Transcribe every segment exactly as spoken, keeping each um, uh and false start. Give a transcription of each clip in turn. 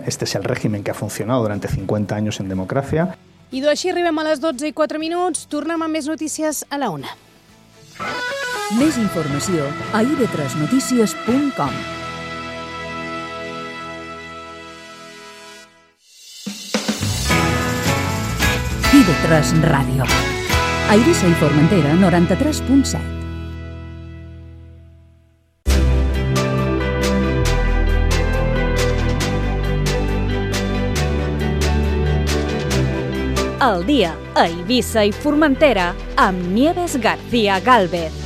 Este es el régimen que ha funcionado durante cincuenta años en democracia. I així arribem a les dotze i quatre minuts. Tornem amb més notícies a la una. Més informació a i de tres notícies punt com. i de tres Ràdio. A Eivissa i Formentera, noranta-tres punt set. El dia a Eivissa i Formentera amb Nieves García Gálvez.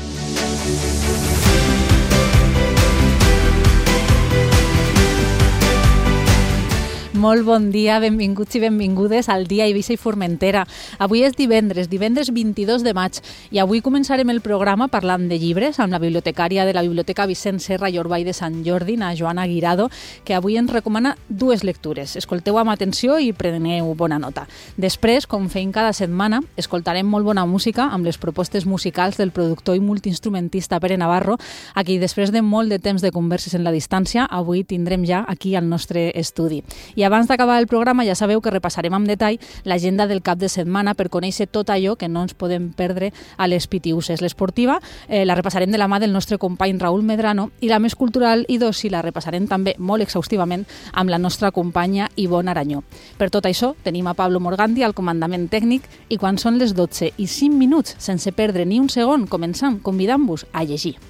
Molt bon dia, benvinguts i benvingudes al dia Eivissa i Formentera. Avui és divendres, divendres vint-i-dos de maig, i avui començarem el programa parlant de llibres amb la bibliotecària de la Biblioteca Vicent Serra i Orball de Sant Jordi, la Joana Guirado, que avui ens recomana dues lectures. Escolteu amb atenció i preneu bona nota. Després, com feim cada setmana, escoltarem molt bona música amb les propostes musicals del productor i multiinstrumentista Pere Navarro, a qui després de molt de temps de converses en la distància, avui tindrem ja aquí al nostre estudi. I abans d'acabar el programa ja sabeu que repassarem amb detall l'agenda del cap de setmana per conèixer tot allò que no ens podem perdre a les Pitiuses. L'esportiva eh, la repassarem de la mà del nostre company Raúl Medrano i la més cultural i d'oci la repassarem també molt exhaustivament amb la nostra companya Ivonne Aranyó. Per tot això tenim a Pablo Morgandi al comandament tècnic i quan són les dotze i cinc minuts, sense perdre ni un segon, començam convidant-vos a llegir.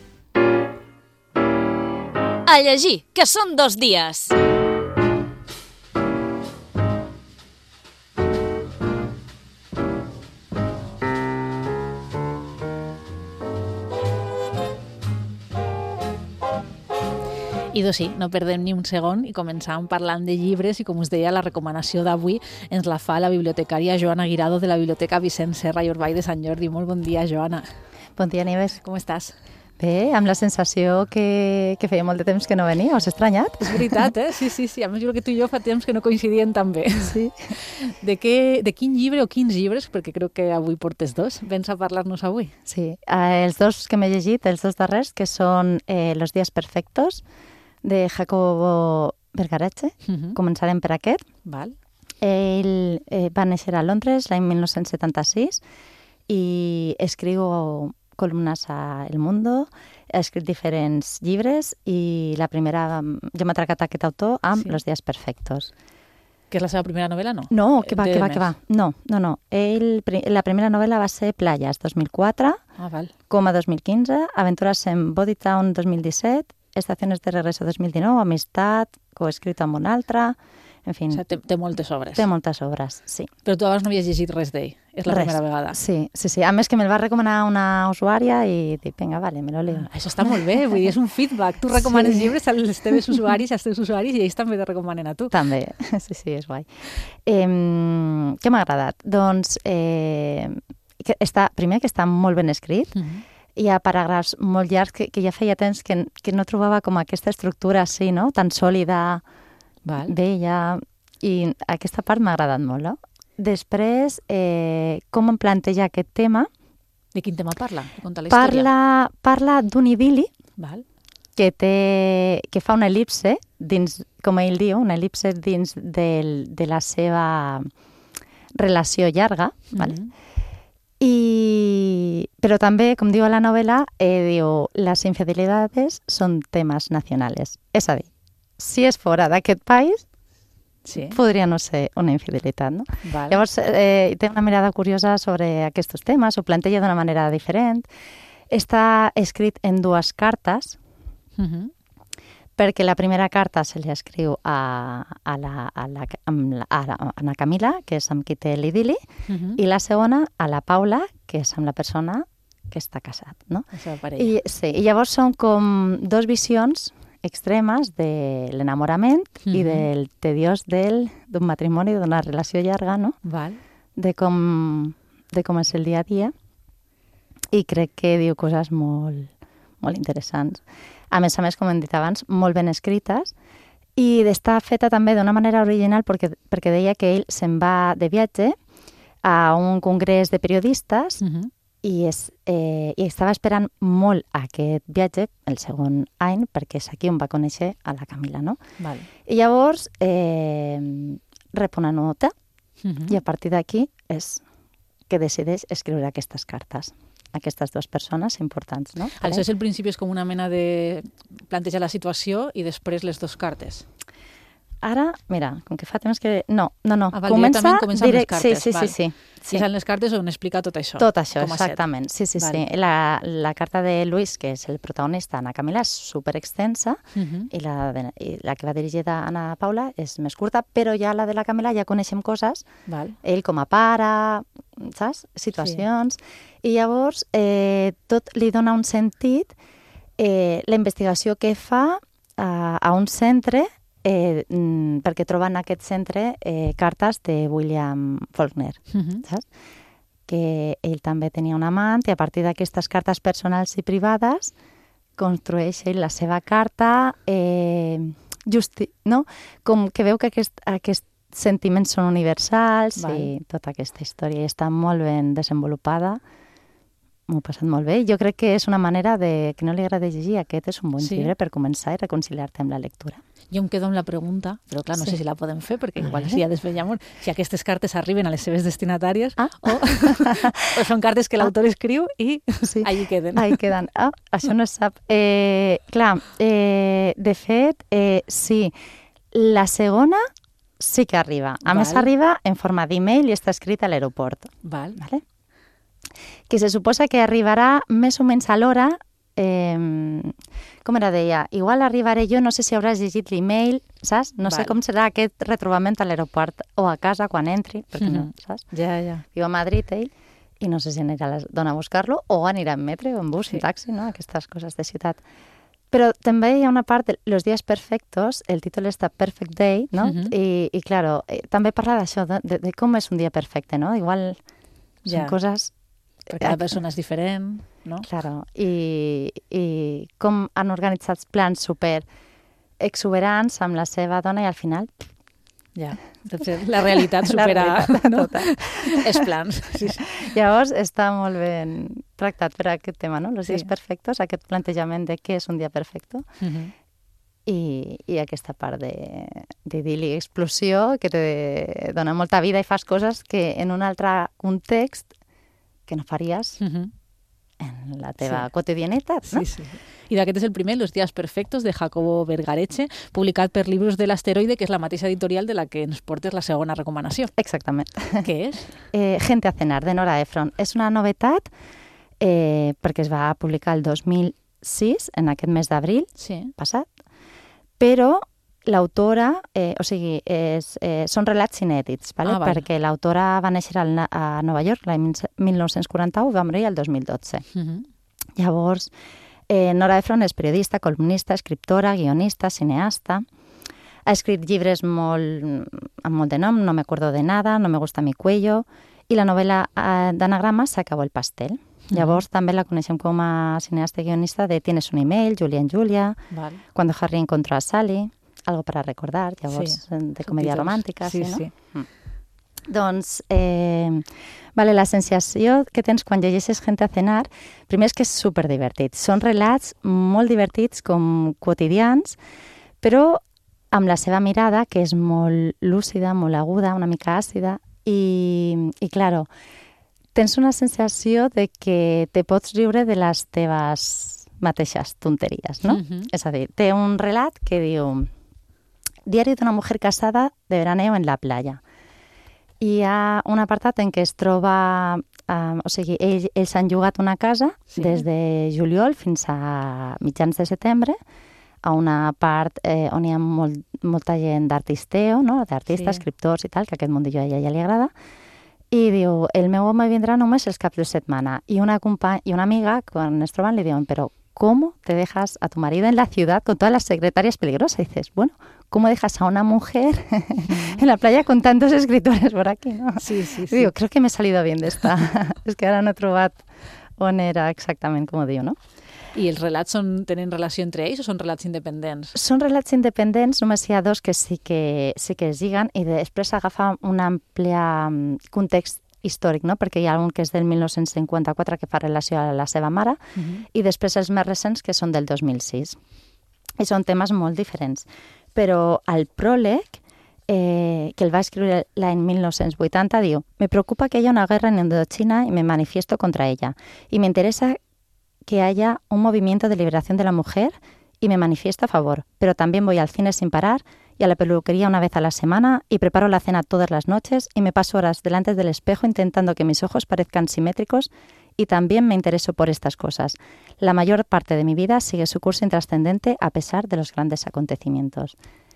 A llegir, que són dos dies. I doncs sí, no perdem ni un segon i començàvem parlant de llibres i, com us deia, la recomanació d'avui ens la fa la bibliotecària Joana Guirado de la Biblioteca Vicent Serra i Orball de Sant Jordi. Molt bon dia, Joana. Bon dia, Nieves. Com estàs? Bé, amb la sensació que, que feia molt de temps que no venia. Us he estranyat? És veritat, eh? Sí, sí, sí. A més, jo crec que tu i jo fa temps que no coincidien tan bé. Sí. De, què, de quin llibre o quins llibres, perquè crec que avui portes dos, vens a parlar-nos avui? Sí, eh, els dos que m'he llegit, els dos darrers, que són eh, Los días perfectos, de Jacobo Vergarache. Uh-huh. Començarem per aquest. Val. Ell eh, va néixer a Londres l'any mil nou-cents setanta-sis i escriu columnes a El Mundo, ha escrit diferents llibres i la primera, jo m'he atracat aquest autor amb sí. Los días perfectos. Que és la seva primera novel·la, no? No, que va, que va, que va. No, no, no. Ell, la primera novel·la va ser Playas, dos mil quatre, ah, val. Coma dos mil quinze, Aventuras en Bodytown dos mil disset, Estaciones de regreso dos mil dinou, Amistat, coescrit amb una altra, en fi. O sigui, té, té moltes obres. Té moltes obres, sí. Però tu abans no havies llegit res d'ell, és la res. primera vegada. Sí, sí, sí. A més que me'l va recomanar una usuària i dic, vinga, vale, me lo leo. Ah, això està molt bé, vull dir, és un feedback. Tu recomanes sí. llibres als teus usuaris, als teus usuaris, i ells també te recomanen a tu. També, sí, sí, és guai. Eh, què m'ha agradat? Doncs, eh, que està, primer que està molt ben escrit, uh-huh. Hi ha paràgrafs molt llargs que, que ja feia temps que, que no trobava com aquesta estructura així, no? Tan sòlida, Val. bella, i aquesta part m'ha agradat molt, no? Després, eh, com em planteja aquest tema... De quin tema parla? Conta la parla, parla d'un idili Val. Que, té, que fa una el·lipse, dins, com ell diu, una el·lipse dins del, de la seva relació llarga, mm-hmm. vale? I, però també, com diu a la novel·la, eh, diu, les infidelidades són temes nacionals. És a dir, si és fora d'aquest país, sí. podria no ser una infidelitat, no? Val. Llavors, eh, té una mirada curiosa sobre aquests temes, ho planteja d'una manera diferent. Està escrit en dues cartes, uh-huh. perquè la primera carta se li escriu a, a, la, a, la, a, la, a, la, a la Camila, que és amb qui té l'idili, uh-huh. i la segona a la Paula, que és amb la persona que està casat, no? I, sí, i llavors són com dos visions extremes de l'enamorament uh-huh. i del tediós del, d'un matrimoni, d'una relació llarga, no? Val. De com, de com és el dia a dia. I crec que diu coses molt, molt interessants. A més a més, com hem dit abans, molt ben escrites i està feta també d'una manera original perquè, perquè deia que ell se'n va de viatge a un congrés de periodistes uh-huh. i, és, eh, i estava esperant molt aquest viatge, el segon any, perquè és aquí on va conèixer a la Camila, no? Val. I llavors eh, rep una nota Uh-huh. i a partir d'aquí és que decideix escriure aquestes cartes. Aquestes dues persones importants, no? Aleshores, el principi és com una mena de plantejar la situació i després les dues cartes. Ara, mira, com que fa temps que... No, no, no. Ah, val, directament comença amb les cartes. Sí, sí, val. sí, sí. Sí. I són les cartes on explica tot això. Tot això, com a set. exactament. Sí, sí, Val. sí. La, la carta de Luis, que és el protagonista, Ana Camila, és superextensa Uh-huh. i, la de, i la que va dirigida a Ana Paula és més curta, però ja la de la Camila ja coneixem coses, Val. ell com a pare, saps? Situacions. Sí. I llavors eh, tot li dona un sentit, eh, la investigació que fa a, a un centre, eh, mm, perquè troben en aquest centre eh, cartes de William Faulkner, Uh-huh. saps? Que ell també tenia un amant i a partir d'aquestes cartes personals i privades construeix ell la seva carta, eh, justi no? Com que veu que aquest, aquests sentiments són universals. Val. I tota aquesta història està molt ben desenvolupada. M'ho he passat molt bé. Jo crec que és una manera de que no li agrada llegir. Aquest és un bon Sí. llibre per començar i reconciliar-te amb la lectura. Jo em quedo amb la pregunta, però clar, no Sí. sé si la podem fer, perquè igual Vale. si ja després llavors, si aquestes cartes arriben a les seves destinatàries, Ah. o, o són cartes que l'autor escriu i Sí. allí queden. Ahí queden. Ah, això no es sap. Eh, clar, eh, de fet, eh, sí. La segona sí que arriba. A Val. més, arriba en forma d'e-mail i està escrit a l'aeroport. Val. Vale? Que se suposa que arribarà més o menys a l'hora. Eh, com era, deia, igual arribaré jo, no sé si hauràs llegit l'e-mail, saps? No sé Val. com serà aquest retrobament a l'aeroport o a casa quan entri, perquè no, Mhm. saps? Ja, ja. Viu a Madrid, ell, i no sé si anirà a la dona a buscar-lo o anirà en metro o en bus, Sí. en taxi, no? Aquestes coses de ciutat. Però també hi ha una part de los días perfectos, el títol està Perfect Day, no? Mhm. I, i claro, eh, també parla d'això, de, de, de com és un dia perfecte, no? Igual són Ja. coses... Perquè cada persona és diferent, no? Claro, i, i com han organitzat plans super exuberants amb la seva dona i al final... Ja. De fet, la realitat La supera realitat, no? total. els plans. Sí, sí. Llavors està molt ben tractat per aquest tema, no? Los Sí. días perfectos, aquest plantejament de què és un dia perfecte Uh-huh. i, i aquesta part de- d'idil·li i explosió que te dona molta vida i fas coses que en un altre context que no faries Uh-huh. en la teva Sí. quotidianitat, no? Sí, sí. I d'aquest és el primer, Los días perfectos, de Jacobo Vergareche, publicat per Libros de l'Asteroide, que és la mateixa editorial de la que ens portes la segona recomanació. Exactament. Què és? Eh, Gente a cenar, de Nora Ephron. És una novetat eh, perquè es va publicar el dos mil sis, en aquest mes d'abril Sí. passat, però l'autora, eh, o sigui, és, eh, són relats inèdits, vale? Ah, val. perquè l'autora va néixer al, Na- a Nova York l'any mil nou-cents quaranta-u i va morir el dos mil dotze. Uh-huh. Llavors, eh, Nora Ephron és periodista, columnista, escriptora, guionista, cineasta. Ha escrit llibres molt, amb molt de nom, No me acuerdo de nada, No me gusta mi cuello, i la novel·la eh, d'anagrama S'acabó el pastel. Llavors també la coneixem com a cineasta i guionista de Tienes un email, Julia en Julia, Val. Cuando Harry encontró a Sally, Algo para recordar, llavors Sí, de Subtítols. comèdia romàntica, Sí, sí, no? sí. Doncs, eh, vale, la sensació que tens quan llegeixes Gente a cenar, primer és que és superdivertit. Són relats molt divertits, com quotidians, però amb la seva mirada, que és molt lúcida, molt aguda, una mica àcida, i, i claro, tens una sensació de que te pots riure de les teves mateixes tonteries, no? Mhm. És a dir, té un relat que diu Diari d'una mujer casada de veraneo en la playa. Hi ha un apartat en què es troba... Eh, o sigui, ells, ells han llogat una casa Sí. des de juliol fins a mitjans de setembre, a una part eh, on hi ha molt, molta gent d'artisteo, no? d'artistes, Sí. escriptors i tal, que aquest mundillo a ella ja li agrada, i diu, el meu home vindrà només els caps de setmana. I una, compa i una amiga, quan es troben, li diuen, però ¿cómo te dejas a tu marido en la ciudad con todas las secretarias peligrosas? Y dices, bueno, ¿cómo dejas a una mujer en la playa con tantos escritores por aquí? ¿no? Sí, sí, Y sí. digo, creo que me he salido bien de esta. Es que ara no he trobat on era exactament com ho diu, no? I els relats són, tenen relació entre ells o són relats independents? Són relats independents, només hi ha dos que sí que, sí que es lliguen i després agafa un ampli mm, context històric, no? Perquè hi ha un que és del mil nou-cents cinquanta-quatre que fa relació a la seva mare uh-huh. i després els més recents que són del dos mil sis. I són temes molt diferents. Però el pròleg, eh, que el va escriure l'any mil nou-cents vuitanta, diu: «Me preocupa que haya una guerra en Indochina y me manifiesto contra ella. Y me interesa que haya un movimiento de liberación de la mujer y me manifiesto a favor. Pero también voy al cine sin parar y a la peluquería una vez a la semana y preparo la cena todas las noches y me paso horas delante del espejo intentando que mis ojos parezcan simétricos y también me intereso por estas cosas. La mayor parte de mi vida sigue su curso intrascendente a pesar de los grandes acontecimientos».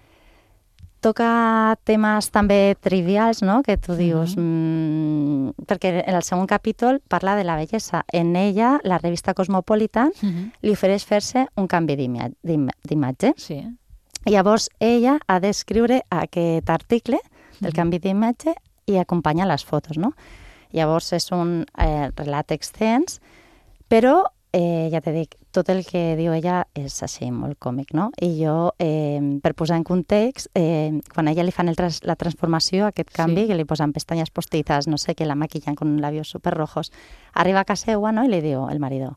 Toca temes també trivials, no?, que tu dius, uh-huh. mmm, perquè en el segon capítol parla de la bellesa. En ella, la revista Cosmopolitan uh-huh. li ofereix fer-se un canvi d'imatge. Sí. Llavors, ella ha d'escriure aquest article del uh-huh. canvi d'imatge i acompanya les fotos, no? Llavors, és un eh, relat extens, però Eh, ja t'he dit, tot el que diu ella és així, molt còmic, no? I jo, eh, per posar en context, eh, quan a ella li fan el tras la transformació, aquest canvi, sí. que li posen pestañas postizas, no sé, que la maquillan con labios súper rojos, arriba a casa seua, ¿no? Y le digo, el marido,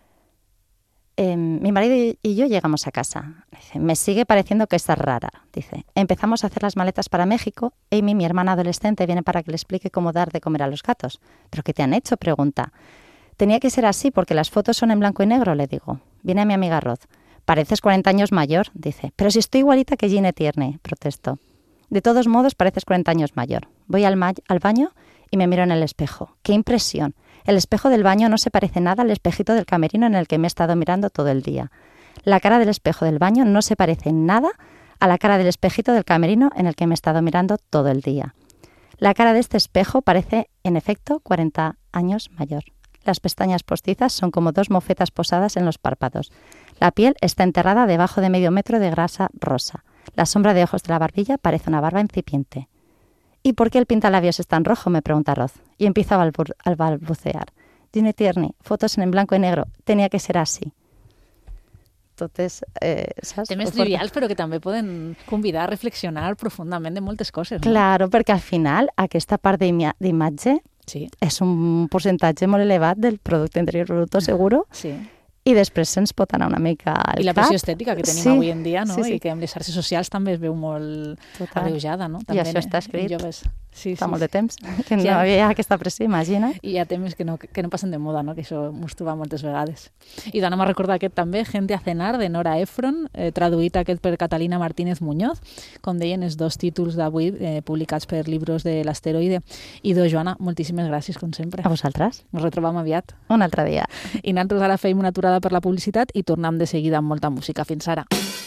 eh, mi marido y yo llegamos a casa. Dice, me sigue pareciendo que estás rara. Dice, empezamos a hacer las maletas para México. Amy, mi hermana adolescente, viene para que le explique cómo dar de comer a los gatos. ¿Pero qué te han hecho?, pregunta. Tenía que ser así porque las fotos son en blanco y negro, le digo. Viene mi amiga Roz. Pareces cuarenta años mayor, dice. Pero si estoy igualita que Gine Tierney, protesto. De todos modos, pareces cuarenta años mayor. Voy al, al baño y me miro en el espejo. ¡Qué impresión! El espejo del baño no se parece nada al espejito del camerino en el que me he estado mirando todo el día. La cara del espejo del baño no se parece nada a la cara del espejito del camerino en el que me he estado mirando todo el día. La cara de este espejo parece, en efecto, cuarenta años mayor. Las pestañas postizas son como dos mofetas posadas en los párpados. La piel está enterrada debajo de medio metro de grasa rosa. La sombra de ojos de la barbilla parece una barba incipiente. ¿Y por qué el pintalabios es tan rojo?, me pregunta Roz. Y empiezo a, balbu a balbucear. Gine Tierney, fotos en blanco y negro. Tenía que ser así. Entonces, eh, saps? Temes trivials, però que també poden convidar a reflexionar profundament de moltes coses. No? Claro, perquè al final aquesta part d'imatge sí. és un percentatge molt elevat del producte interior bruto, seguro. Sí. I després se'ns pot anar una mica al I la cap. pressió estètica que tenim sí. avui en dia, no? Sí, sí. I que amb les xarxes socials també es veu molt agreujada, no? També I això està escrit sí, fa sí, molt sí. de temps, que no hi havia aquesta pressió, imagina. I hi ha temes que no, que no passen de moda, no? Que això mos troba moltes vegades. I d'anem a recordar aquest també, Gente a cenar, de Nora Ephron, eh, traduït aquest per Catalina Martínez Muñoz, com deien els dos títols d'avui, eh, publicats per Libros de l'Asteroide. I do, Joana, moltíssimes gràcies, com sempre. A vosaltres. Ens retrobam aviat. Un altre dia. I nosaltres ara feim una aturada per la publicitat i tornem de seguida amb molta música. Fins ara.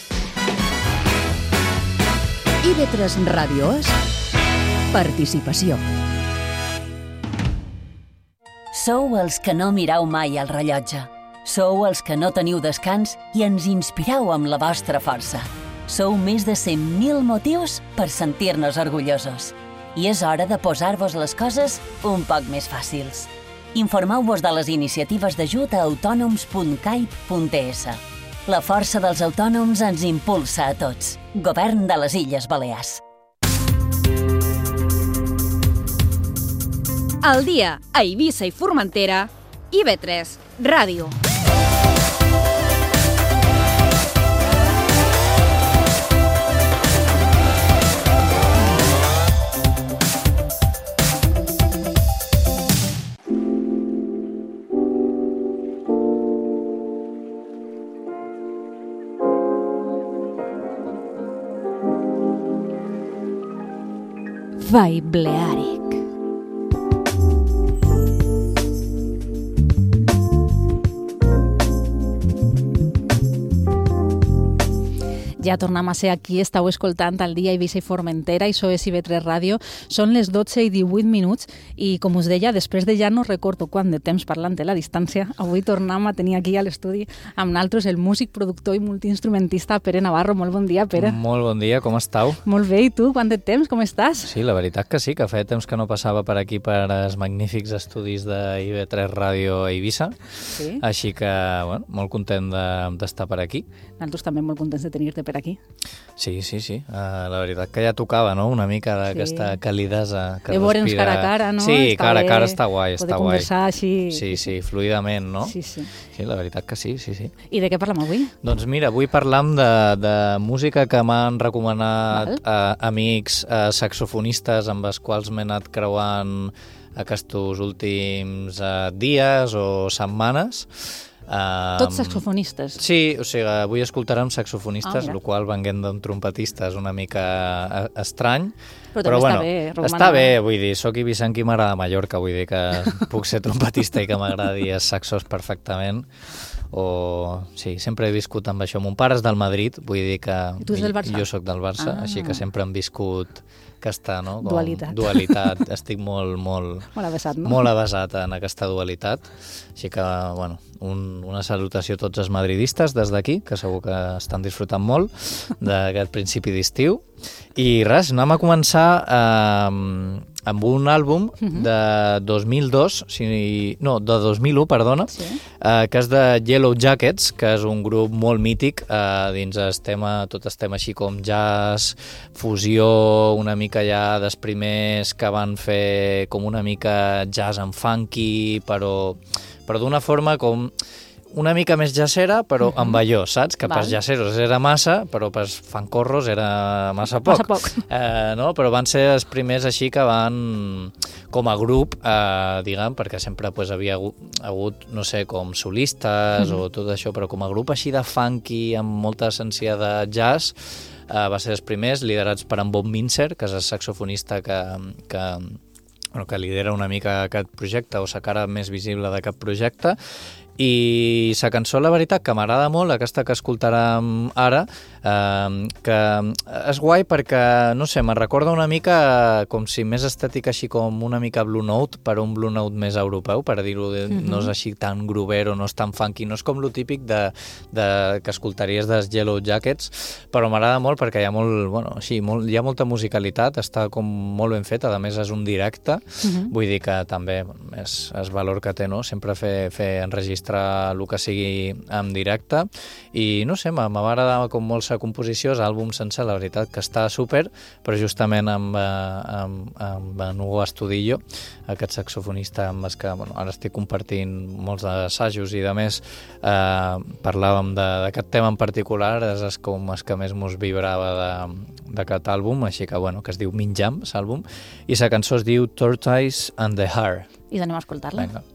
I V tres Ràdio és participació. Sou els que no mirau mai el rellotge. Sou els que no teniu descans i ens inspireu amb la vostra força. Sou més de cent mil motius per sentir-nos orgullosos. I és hora de posar-vos les coses un poc més fàcils. Informeu-vos de les iniciatives d'ajut a autònoms punt cai punt es. La força dels autònoms ens impulsa a tots. Govern de les Illes Balears. Al dia a Eivissa i Formentera, I V tres Ràdio. Vaibleàric. Ja tornem a ser aquí, estàu escoltant al dia Eivissa i Formentera, i això és I V tres Ràdio. Són les dotze i divuit minuts i, com us deia, després de ja no recordo quant de temps parlant de la distància, avui tornem a tenir aquí a l'estudi amb naltros el músic, productor i multiinstrumentista Pere Navarro. Molt bon dia, Pere. Molt bon dia, com estàu? Molt bé, i tu? Quant de temps? Com estàs? Sí, la veritat que sí, que feia temps que no passava per aquí per els magnífics estudis de I V tres Ràdio a Eivissa. Sí. Així que, bueno, molt content d'estar de, per aquí. Nosaltres també molt contents de tenir-te per per aquí. Sí, sí, sí. Uh, la veritat que ja tocava, no?, una mica d'aquesta sí. calidesa que de veure'ns respira... cara a cara, no? Sí, està cara a cara bé, està guai, està guai. Poder conversar així... Sí, sí, fluidament, no? Sí, sí. Sí, la veritat que sí, sí, sí. I de què parlem avui? Doncs mira, avui parlam de, de música que m'han recomanat uh, amics uh, saxofonistes amb els quals m'he anat creuant aquests últims uh, dies o setmanes. Um, Tots saxofonistes? Sí, o sigui, avui escoltarem saxofonistes, ah, el qual venguent d'un trompetista és una mica estrany. Però, però també bueno, està bé, Romana. Està bé, vull dir, soc ibicenc i m'agrada Mallorca, vull dir que puc ser trompetista i que m'agradi els saxos perfectament. O sí, sempre he viscut amb això. Mon pare és del Madrid, vull dir que I tu ets del Barça? Jo soc del Barça, ah. així que sempre hem viscut aquesta, no? Com dualitat. Dualitat. Estic molt, molt, molt avesat, no? Molt avesat en aquesta dualitat. Així que, bueno, un, una salutació a tots els madridistes des d'aquí, que segur que estan disfrutant molt d'aquest principi d'estiu. I res, anem a començar eh, amb un àlbum de dos mil dos, si, no, de dos mil u, perdona, sí. eh, que és de Yellow Jackets, que és un grup molt mític eh, dins el tema, tot el tema així com jazz, fusió, una mica ja dels primers que van fer com una mica jazz en funky, però, però d'una forma com una mica més jazzera, però uh-huh. amb allò, saps? Que pels jazzeros era massa, però pels fancorros era massa poc. Massa poc. Eh, no? Però van ser els primers així que van, com a grup, eh, diguem, perquè sempre pues, havia hagut, hagut, no sé, com solistes uh-huh. o tot això, però com a grup així de funky, amb molta essència de jazz, eh, va ser els primers, liderats per en Bob Mintzer, que és el saxofonista que... que bueno, que lidera una mica aquest projecte o la cara més visible d'aquest projecte. I la cançó, la veritat, que m'agrada molt, aquesta que escoltarem ara, eh, que és guai perquè, no sé, me'n recorda una mica com si més estètica així com una mica Blue Note, però un Blue Note més europeu, per dir-ho, mm-hmm. no és així tan grubero, no és tan funky, no és com lo típic de, de, que escoltaries dels Yellow Jackets, però m'agrada molt perquè hi ha molt, bueno, així, molt, hi ha molta musicalitat, està com molt ben feta, a més és un directe, mm-hmm. vull dir que també és, és valor que té, no?, sempre fer, fer enregistrar el que sigui en directe i no sé, m'ha agradat com molt la composició, l'àlbum sencer, la veritat que està super, però justament amb, amb, amb en Hugo Astudillo, aquest saxofonista amb el que bueno, ara estic compartint molts assajos i de més eh, parlàvem d'aquest tema en particular, és com el que més mos vibrava d'aquest àlbum, així que bueno, que es diu Minjam, l'àlbum, i la cançó es diu Tortoise and the Hare. I anem a escoltar-la. Vinga.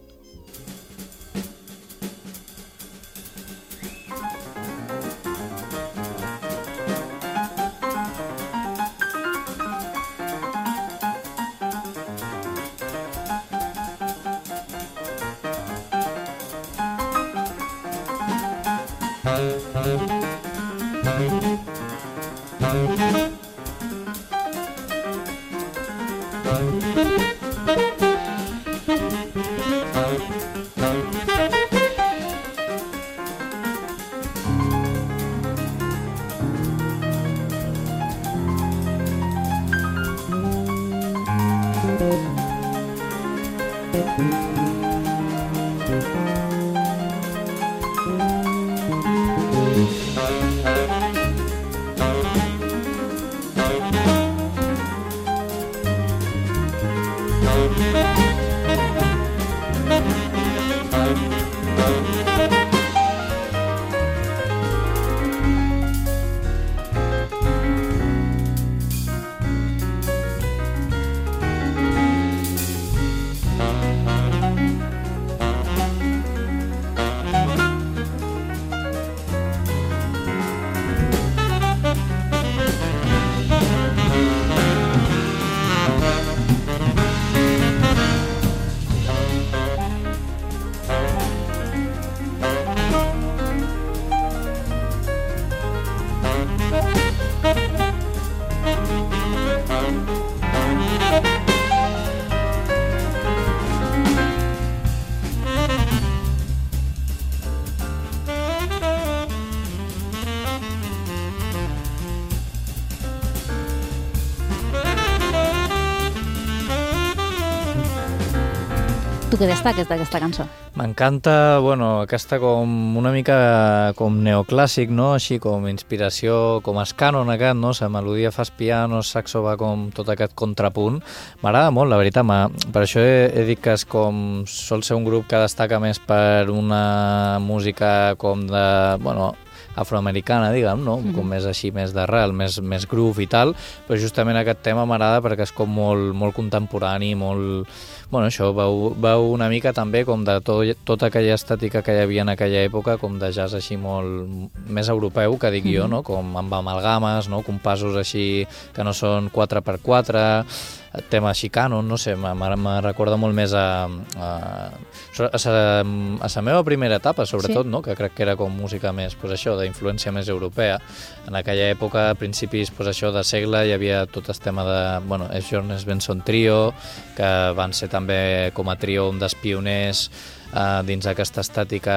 Tu què destaques d'aquesta cançó? M'encanta, bueno, aquesta com una mica com neoclàssic, no? Així com inspiració, com es cànon aquest, no? La melodia fas piano, saxo va com tot aquest contrapunt. M'agrada molt, la veritat. Per això he, he dit que és com sol ser un grup que destaca més per una música com de, bueno, afroamericana, diguem, no? Mm-hmm. Com més així, més d'arrel, més, més groove i tal, però justament aquest tema m'agrada perquè és com molt, molt contemporani, molt... Bueno, això, veu, veu una mica també com de to, tota aquella estètica que hi havia en aquella època, com de jazz així molt més europeu, que dic jo, no? Com amb amalgames, no? Compassos així que no són quatre per quatre, tema així canon, no sé, me recorda molt més a, a, a, sa, a la meva primera etapa, sobretot, sí. No? Que crec que era com música més, pues això, d'influència més europea. En aquella època, a principis, pues això de segle, hi havia tot el tema de, bueno, els Jones Benson Trio, que van ser també com a trio un dels pioners eh, dins aquesta estètica.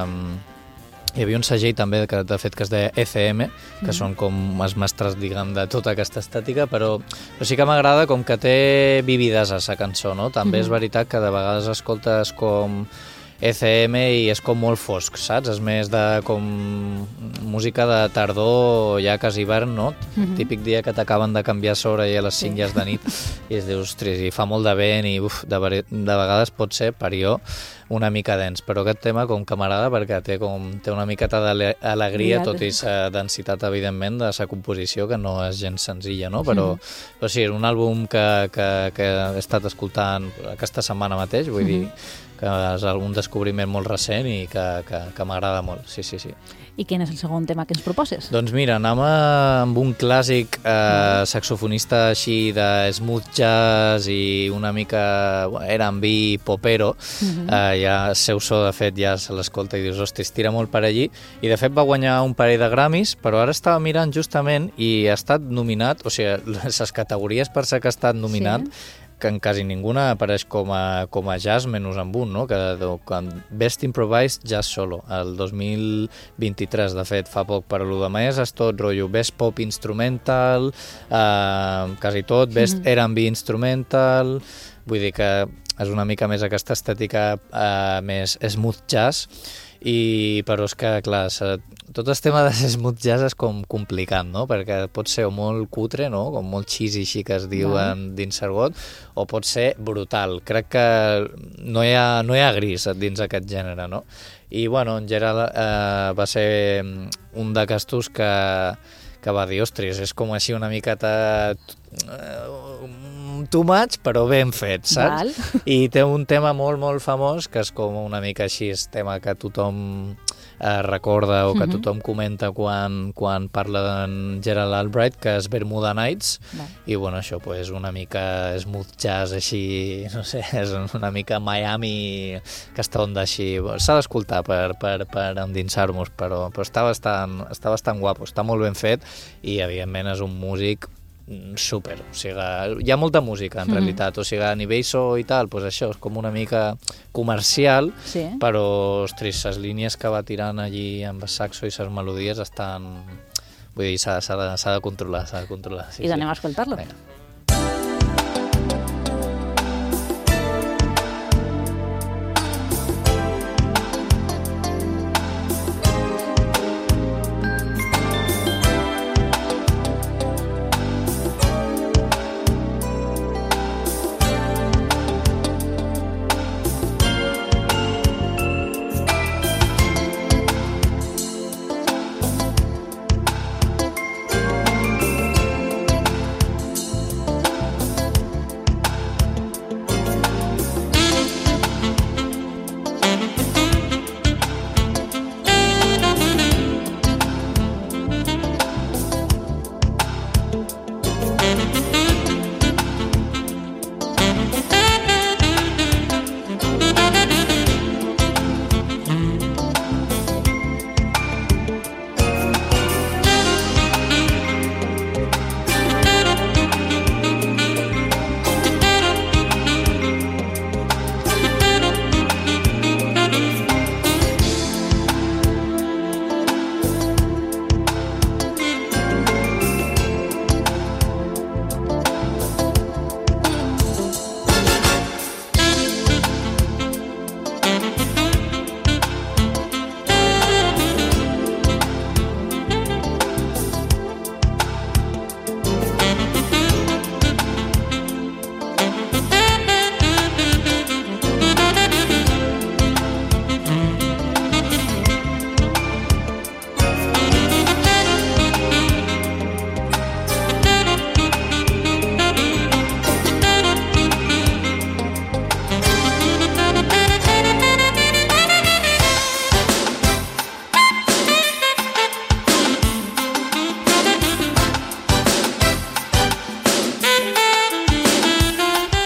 Hi havia un segell també, que de fet que es deia E C M, que mm. són com els mestres, diguem, de tota aquesta estètica, però, però sí que m'agrada com que té vividesa la cançó, no? També mm. és veritat que de vegades escoltes com E C M i és com molt fosc, saps? És més de com música de tardor, ja quasi hivern, no? Mm-hmm. Típic dia que t'acaben de canviar sobre i a les cinc ja és de nit i es dius, ostres, i fa molt de vent i uf, de, de vegades pot ser, per jo, una mica dens, però aquest tema com que m'agrada perquè té, com, té una miqueta d'alegria, tot i la densitat, evidentment, de la composició, que no és gens senzilla, no? Però, mm-hmm. però sí, és un àlbum que, que, que he estat escoltant aquesta setmana mateix, vull mm-hmm. dir que és un descobriment molt recent i que, que, que m'agrada molt, sí, sí, sí. I quin és el segon tema que ens proposes? Doncs mira, anem amb un clàssic eh, saxofonista així de smooth jazz i una mica R and B popero. Uh-huh. eh, ja el seu so, de fet, ja se l'escolta i dius, ostres, tira molt per allí. I de fet va guanyar un parell de Grammys, però ara estava mirant justament i ha estat nominat, o sigui, les categories per ser que ha estat nominat, sí. Que en quasi ninguna apareix com a, com a jazz, menys amb un, no? Que, que Best Improvised Jazz Solo, el dos mil vint-i-tres, de fet, fa poc, però el de més és tot rotllo Best Pop Instrumental, eh, quasi tot, Best mm-hmm. R and B Instrumental, vull dir que és una mica més aquesta estètica eh, més smooth jazz, i però és que, clar, tot el tema de smooth jazz és com complicat, no? Perquè pot ser molt cutre, no? Com molt cheesy, així que es diuen dins argot, o pot ser brutal. Crec que no hi ha, no hi ha gris dins aquest gènere, no? I, bueno, en Gerald eh, va ser un d'aquestos que, que va dir, ostres, és com així una miqueta too much, però ben fet, saps? Val. I té un tema molt, molt famós, que és com una mica així, és tema que tothom eh, recorda o que mm-hmm. tothom comenta quan, quan parla d'en Gerald Albright, que és Bermuda Nights, Val. I bueno, això pues, una mica smooth jazz així, no sé, és una mica Miami, aquesta onda així, s'ha d'escoltar per, per, per endinsar-nos, però, però està, bastant, està bastant guapo, està molt ben fet i evidentment és un músic super, o sigui, hi ha molta música en mm. realitat, o sigui, a nivell so i tal, doncs això és com una mica comercial, sí. Però, ostres, les línies que va tirant allí amb el saxo i les melodies estan, vull dir, s'ha de, de controlar, s'ha de controlar. Sí, I sí. anem a escoltar-lo. Vinga.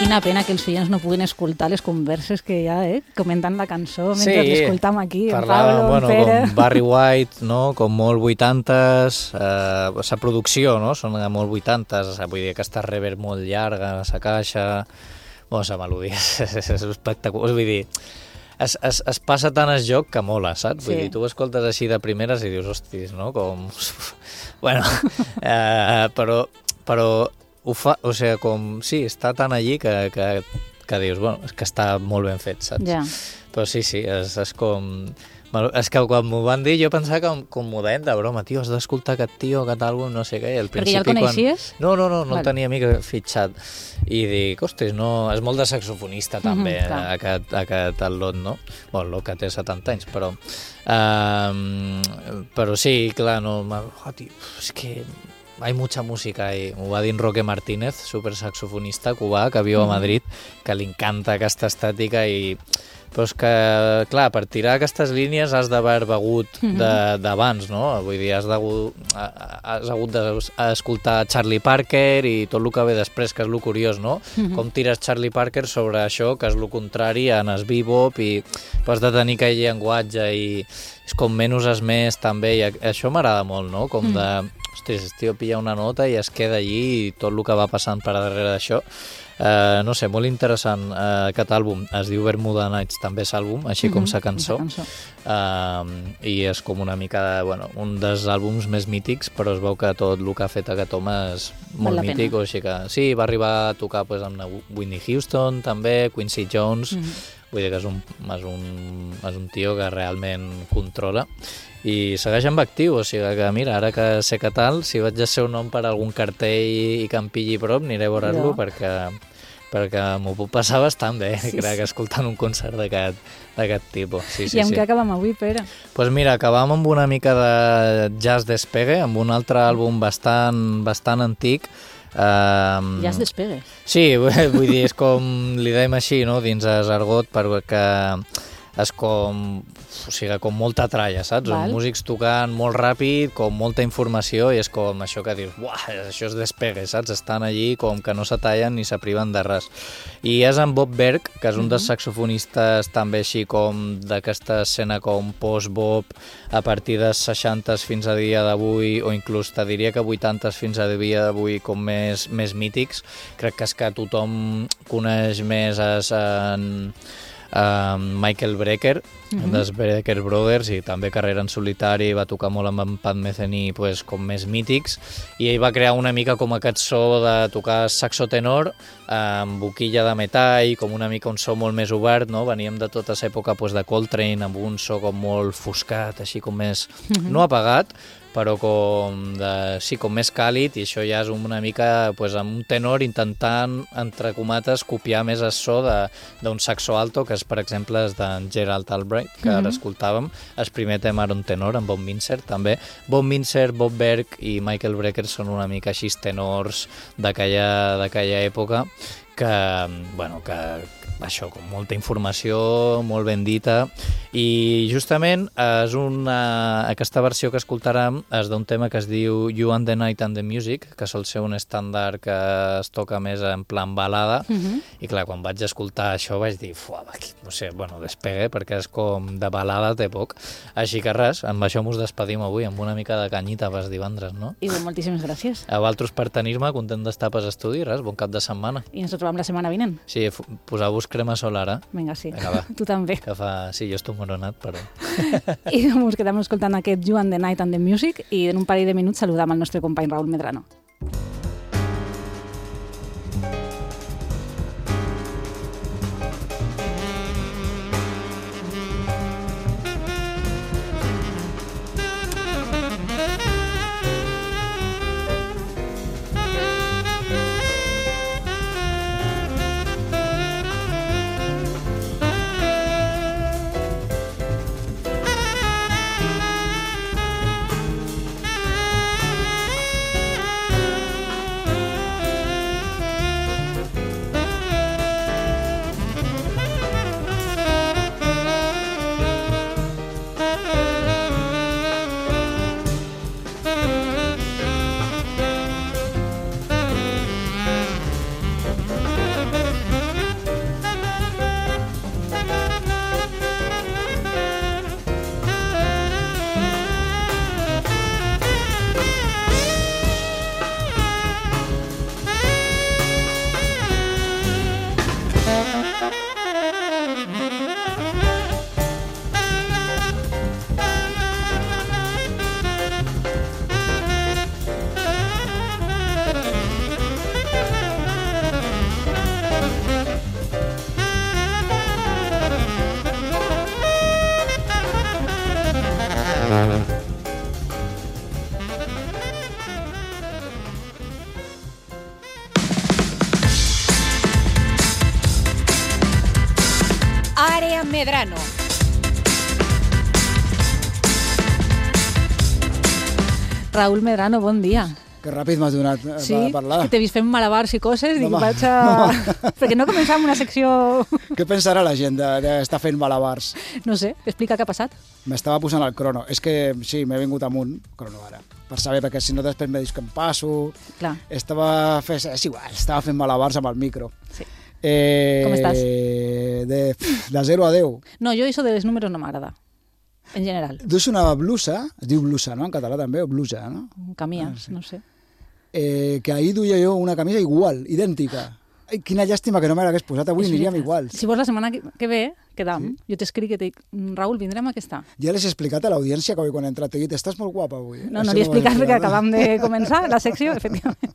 Quina pena que els oients no puguin escoltar les converses que hi ha, eh? Comentant la cançó mentre sí, l'escoltam aquí, en Pablo, bueno, en Pere... com Barry White, no? Com molt vuitantes, eh, la producció, no? Són molt vuitantes, vull dir, aquesta reverb molt llarga, la caixa... Bueno, la melodia és, és espectacular, vull dir... Es, es, es passa tant el joc que mola, saps? Sí. Vull dir, tu ho escoltes així de primeres i dius, hostis, no? Com... bueno, eh, però, però ho fa, o sigui, com... Sí, està tan allí que, que, que dius, bueno, és que està molt ben fet, saps? Ja. Però sí, sí, és, és com... És que quan m'ho van dir jo pensava que com m'ho deien de broma, tio, has d'escoltar aquest tio, aquest àlbum, no sé què. I al Perquè ja el coneixies? Quan... No, no, no, no vale. El tenia mica fitxat. I dic, ostres, no... És molt de saxofonista també, mm-hmm, aquest, aquest el Lot, no? Bueno, el Lot que té setanta anys, però... Uh, però sí, clar, no... Oh, tio, és que... Hay mucha música i ho va dir Roque Martínez, super saxofonista cubà que viu a Madrid, que li encanta aquesta estètica i... Però és que, clar, per tirar aquestes línies has d'haver begut d'abans, no? Vull dir, has, has hagut d'escoltar Charlie Parker i tot el que ve després, que és el curiós, no? Mm-hmm. Com tires Charlie Parker sobre això, que és el contrari en el bebop, i has de tenir aquell llenguatge i és com menys és més també, i això m'agrada molt, no? Com de... Ostres, tio, pilla una nota i es queda allí i tot el que va passant per darrere d'això. Uh, no sé, molt interessant uh, aquest àlbum, es diu Bermuda Nights, també és àlbum, així com sa cançó, uh, i és com una mica de, bueno, un dels àlbums més mítics, però es veu que tot el que ha fet aquest home és molt mític, o així que sí, va arribar a tocar pues, amb Whitney Houston també, Quincy Jones, mm-hmm. Vull dir que és un, és, un, és un tio que realment controla i segueix amb actiu, o sigui que mira, ara que sé que tal, si vaig a ser un nom per algun cartell i que em pilli prop, aniré a veure-lo perquè, perquè m'ho puc passar bastant bé, sí, crec, sí. Escoltant un concert d'aquest tipus. Sí, sí, I amb sí. què acabem avui, Pere? Doncs pues mira, acabam amb una mica de jazz despegue, amb un altre àlbum bastant, bastant antic. Um, ja es despegue. Sí, vull dir, és com li dèiem així, no?, dins el argot, perquè és com, o sigui, com molta tralla, saps? Val. Músics tocant molt ràpid, com molta informació, i és com això que dius, uah, això es despegue, saps? Estan allí com que no se tallen ni se priven de res. I és en Bob Berg, que és un dels saxofonistes també així com d'aquesta escena com post-bop, a partir dels seixantes fins a dia d'avui, o inclús te diria que vuitantes fins a dia d'avui com més, més mítics. Crec que és que tothom coneix més es, en... Uh, Michael Brecker, uh-huh. un dels Brecker Brothers, i també carrera en solitari, va tocar molt amb en Pat Metheny, pues, com més mítics, i ell va crear una mica com aquest so de tocar saxo tenor amb boquilla de metall, com una mica un so molt més obert, no? Veníem de tota l'època pues, de Coltrane, amb un so com molt foscat, així com més, uh-huh. no apagat, però com, de, sí, com més càlid, i això ja és una mica pues, amb un tenor intentant, entre comates, copiar més el so d'un saxo alto, que és, per exemple, és d'en Gerald Albright, que mm-hmm. ara escoltàvem. El primer tema era un tenor, amb Bob Mintzer, també. Bob Mintzer, Bob Berg i Michael Brecker són una mica així tenors d'aquella d'aquella època, que, bueno, que això, com molta informació, molt ben dita, i justament és una, aquesta versió que escoltarem és d'un tema que es diu You and the Night and the Music, que sol ser un estàndard que es toca més en plan balada, uh-huh. i clar, quan vaig escoltar això vaig dir, fuà, no sé, bueno, despegue, perquè és com de balada té poc, així que res, amb això mos despedim avui, amb una mica de canyita per divendres, no? I doncs moltíssimes gràcies. A vosaltres per tenir-me, content d'estar per estudi, res, bon cap de setmana. I ens trobem la setmana vinent. Sí, poseu-vos crema solar, eh? Vinga, sí. Vinga, va. Tu també. Que fa... Sí, jo estic moronat, però... I ens quedem escoltant aquest You and the Night and the Music i en un parell de minuts saludam el nostre company Raúl Medrano. Medrano. Raúl Medrano, bon dia. Que ràpid m'has donat eh, Sí, a parlar. que t'he vist fent malabars i coses, No, dic, ma- vaig a... no. Perquè no començàvem una secció... Què pensarà la gent de- d'estar fent malabars? No sé, explica què ha passat. M'estava posant el crono. És que sí, m'he vingut amunt, crono ara, per saber, perquè si no després me dius que em passo... Clar. Estava fent... És igual, estava fent malabars amb el micro. Sí. Eh, Com estàs? De, de zero a deu. No, jo això dels números no m'agrada, en general. Dus una blusa, es diu blusa, no?, en català també, o blusa, no? Camia, Ah, sí. no sé. Eh, que ahir duia jo una camisa igual, idèntica. Ai, quina llàstima que no me l'hagués posat avui, És aniríem veritat. iguals. Si vols la setmana que, que ve, quedam. Sí? Jo t'escric i et dic, Raúl, vindrem a aquesta. Ja les he explicat a l'audiència que avui quan he entrat he dit, estàs molt guapa avui. No, no li he explicat perquè acabam de començar la secció, efectivament.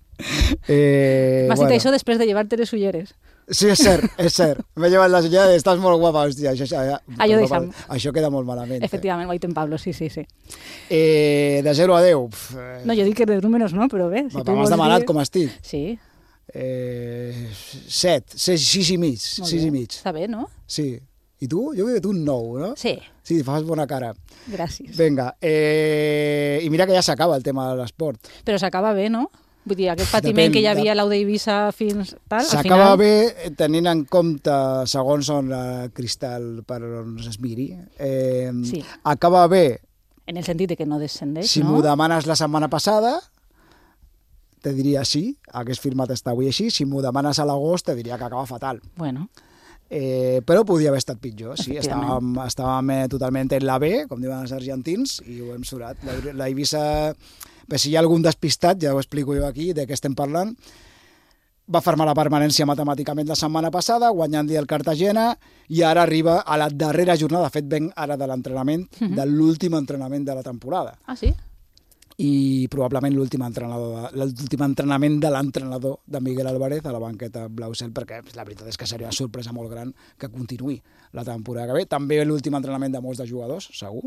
Eh, M'has dit això després de llevar-te les ulleres. Sí, és cert, és cert. M'he llevat la senyora i estàs molt guapa. Hòstia, això, això, Allò deixam. això queda molt malament. Efectivament, ho ha dit en Pablo, sí, sí, sí. Eh, de zero a deu. Pf, eh, No, jo dic que de números no, però bé. Si tu M'has vols demanat dir... com estic. Sí, Eh, set, sis, sis i mig. molt Sis bé. i mig. Està bé, no? Sí. I tu? Jo crec que tu un nou, no? Sí, Sí, fas bona cara. gràcies. Vinga, eh, i mira que ja s'acaba el tema de l'esport. Però s'acaba bé, no? Vull dir, aquest patiment Depèn, que hi havia de- a l'Au d'Eivissa fins... tal, al S'acaba final... bé tenint en compte, segons on la cristal per on es miri, eh, Sí. acaba bé En el sentit de que no descendeix, si no? m'ho demanes la setmana passada, te diria sí, hagués firmat estar avui així, si m'ho demanes a l'agost te diria que acaba fatal. Bueno, Eh, però podia haver estat pitjor, sí, Efectivament. estàvem, estàvem eh, totalment en la B, com diuen els argentins, i ho hem surat. La, la Eivissa, bé, si hi ha algun despistat, ja ho explico jo aquí, de què estem parlant, va firmar la permanència matemàticament la setmana passada, guanyant-li el Cartagena, i ara arriba a la darrera jornada, de fet ven ara de l'entrenament, Mhm. de l'últim entrenament de la temporada, ah, sí? i probablement l'últim entrenador, de- l'últim entrenament de l'entrenador de Miguel Álvarez a la banqueta blau-cel, perquè la veritat és que seria una sorpresa molt gran que continuï la temporada que ve. També l'últim entrenament de molts de jugadors, segur.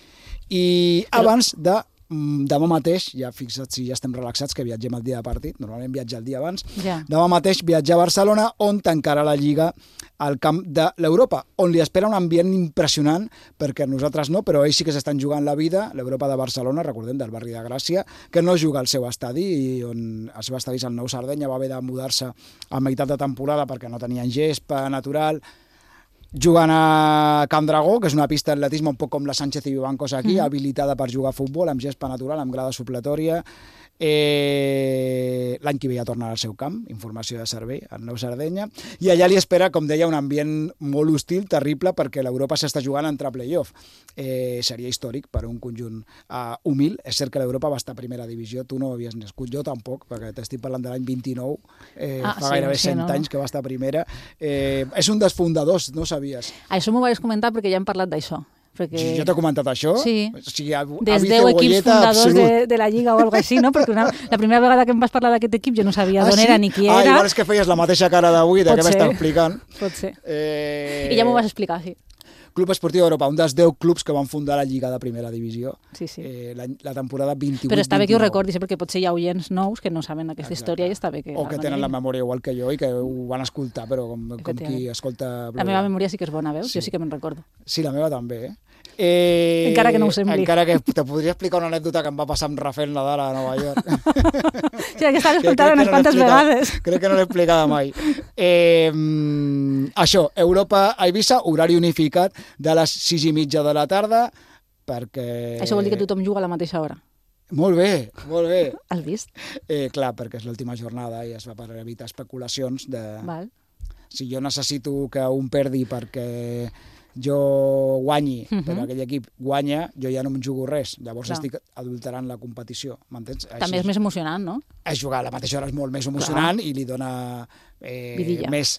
I abans de mm, demà mateix, ja fixa't si ja estem relaxats, que viatgem el dia de partit, normalment viatja el dia abans, Ja. demà mateix viatjar a Barcelona, on tancarà la Lliga al camp de l'Europa, on li espera un ambient impressionant, perquè nosaltres no, però ells sí que s'estan jugant la vida, l'Europa de Barcelona, recordem, del barri de Gràcia, que no juga al seu estadi, i on el seu estadi és el Nou Sardenya, va haver de mudar-se a meitat de temporada perquè no tenien gespa natural, jugant a Camp Dragó, que és una pista d'atletisme un poc com la Sánchez i Vivancos aquí, mm. habilitada per jugar a futbol, amb gespa natural, amb grada supletòria. Eh, L'any que ve ja tornarà al seu camp, informació de servei, al Nou Sardenya, i allà li espera, com deia, un ambient molt hostil, terrible, perquè l'Europa s'està jugant entre playoff. Eh, seria històric per a un conjunt uh, humil. És cert que l'Europa va estar a primera divisió, tu no havies nascut, jo tampoc, perquè t'estic parlant de l'any vint-i-nou, eh, Ah, fa sí, gairebé sí, cent no? anys que va estar a primera. Eh, és un dels fundadors, no sabies. Això m'ho vaig comentar perquè ja hem parlat d'això. Perquè... Jo t'he comentat això? Sí. O sigui, a, Dels avi deu equips cebolleta fundadors absolut. de, de la Lliga o alguna així, no? Perquè una, la primera vegada que em vas parlar d'aquest equip jo no sabia d'on era ni qui Ah, era. igual és que feies la mateixa cara d'avui, de Pot què m'estàs ser. explicant. Pot ser. Eh... I ja m'ho vas explicar, sí. Club Esportiu Europa, un dels deu clubs que van fundar la Lliga de Primera Divisió. Sí, sí. Eh, la, la temporada vint-i-vuit Però està bé que ho vint-i-nou. recordis, eh? Perquè potser hi ha oients nous que no saben aquesta Exacte. història i està bé que... O que tenen la memòria igual que jo i que ho van escoltar, però com, com Efectivament. qui escolta... La meva memòria sí que és bona, veus? Sí. Jo sí que me'n recordo. Sí, la meva també, eh? Eh, Encara que no ho sembli. Encara que te podria explicar una anècdota que em va passar amb Rafael Nadal a Nova York. Sí, aquesta l'he Que escoltat crec que unes no quantes l'he explicat- vegades. Crec que no l'he explicada mai. Eh, mm, això, Europa a Eivissa, horari unificat de les sis i mitja de la tarda, perquè... Això vol dir que tothom juga a la mateixa hora. Molt bé, molt bé. Has vist? Eh, clar, perquè és l'última jornada i es va per evitar especulacions de... Val. Si jo necessito que un perdi perquè jo guanyi, Mhm. però aquell equip guanya, jo ja no em jugo res. Llavors Clar. estic adulterant la competició, m'entens? També és més emocionant, no? És jugar a la mateixa hora és molt més emocionant i li dona eh, Vidilla. més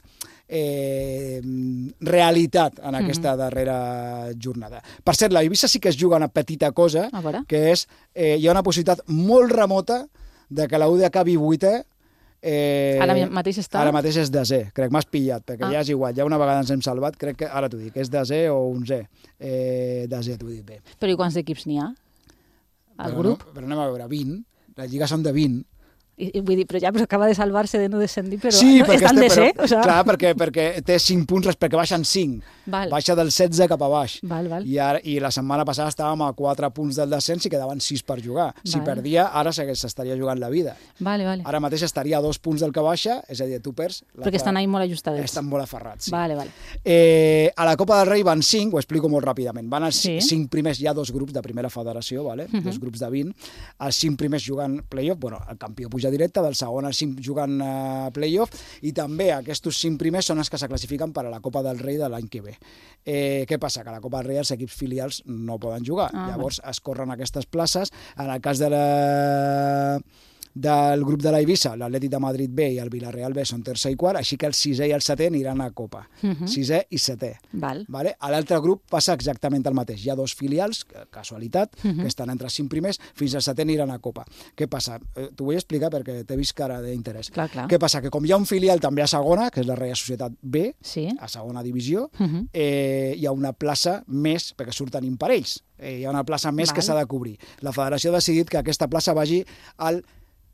eh, realitat en Mhm. aquesta darrera jornada. Per cert, la Eivissa sí que es juga una petita cosa, A veure. que és, eh, hi ha una possibilitat molt remota de que la U D acabi vuitè. Eh, Ara mateix està? Ara mateix és desè, crec, m'has pillat, perquè Ah. ja és igual, ja una vegada ens hem salvat, crec que, ara t'ho dic, és desè o onzè. Eh, desè, t'ho dic bé. Però i quants equips n'hi ha? Al Però grup? No, però anem a veure, vint, les lligues són de vint, I, i vull dir, però ja però acaba de salvar-se de no descendir, però sí, no, perquè estan este, de ser. però, O sea... Clar, perquè, perquè té cinc punts respecte, baixen cinc. Val. Baixa del setze cap a baix. Val, val. I, ara, I la setmana passada estàvem a quatre punts del descens i quedaven sis per jugar. Si Val. perdia, ara s'estaria jugant la vida. Vale, vale. Ara mateix estaria a dos punts del que baixa, és a dir, tu perds... Perquè estan ahí molt ajustadets. Estan molt aferrats, sí. Vale, vale. Eh, a la Copa del Rei van cinc, ho explico molt ràpidament. Van els Sí. cinc primers, hi ha dos grups de primera federació, vale? Mhm. Dos grups de vint. Els cinc primers jugant playoff, bueno, el campió puja directe, del segon els cinc jugant uh, playoff, i també aquests cinc primers són els que se classifiquen per a la Copa del Rei de l'any que ve. Eh, què passa? Que a la Copa del Rei els equips filials no poden jugar. Ah, Llavors es corren aquestes places. En el cas de la... del grup de l'Eivissa, l'Atlètic de Madrid B i el Villarreal B són tercer i quart, així que el sisè i el setè aniran a Copa. Mhm. Sisè i setè. Val. Vale? A l'altre grup passa exactament el mateix. Hi ha dos filials, casualitat, Mhm. que estan entre els cinc primers, fins al setè aniran a Copa. Què passa? Eh, T'ho vull explicar perquè t'he vist cara d'interès. Clar, clar. Què passa? Que com hi ha un filial també a segona, que és la Reial Societat B, Sí. a segona divisió, Mhm. eh, hi ha una plaça més, perquè surten imparells, eh, hi ha una plaça més Val. que s'ha de cobrir. La federació ha decidit que aquesta plaça vagi al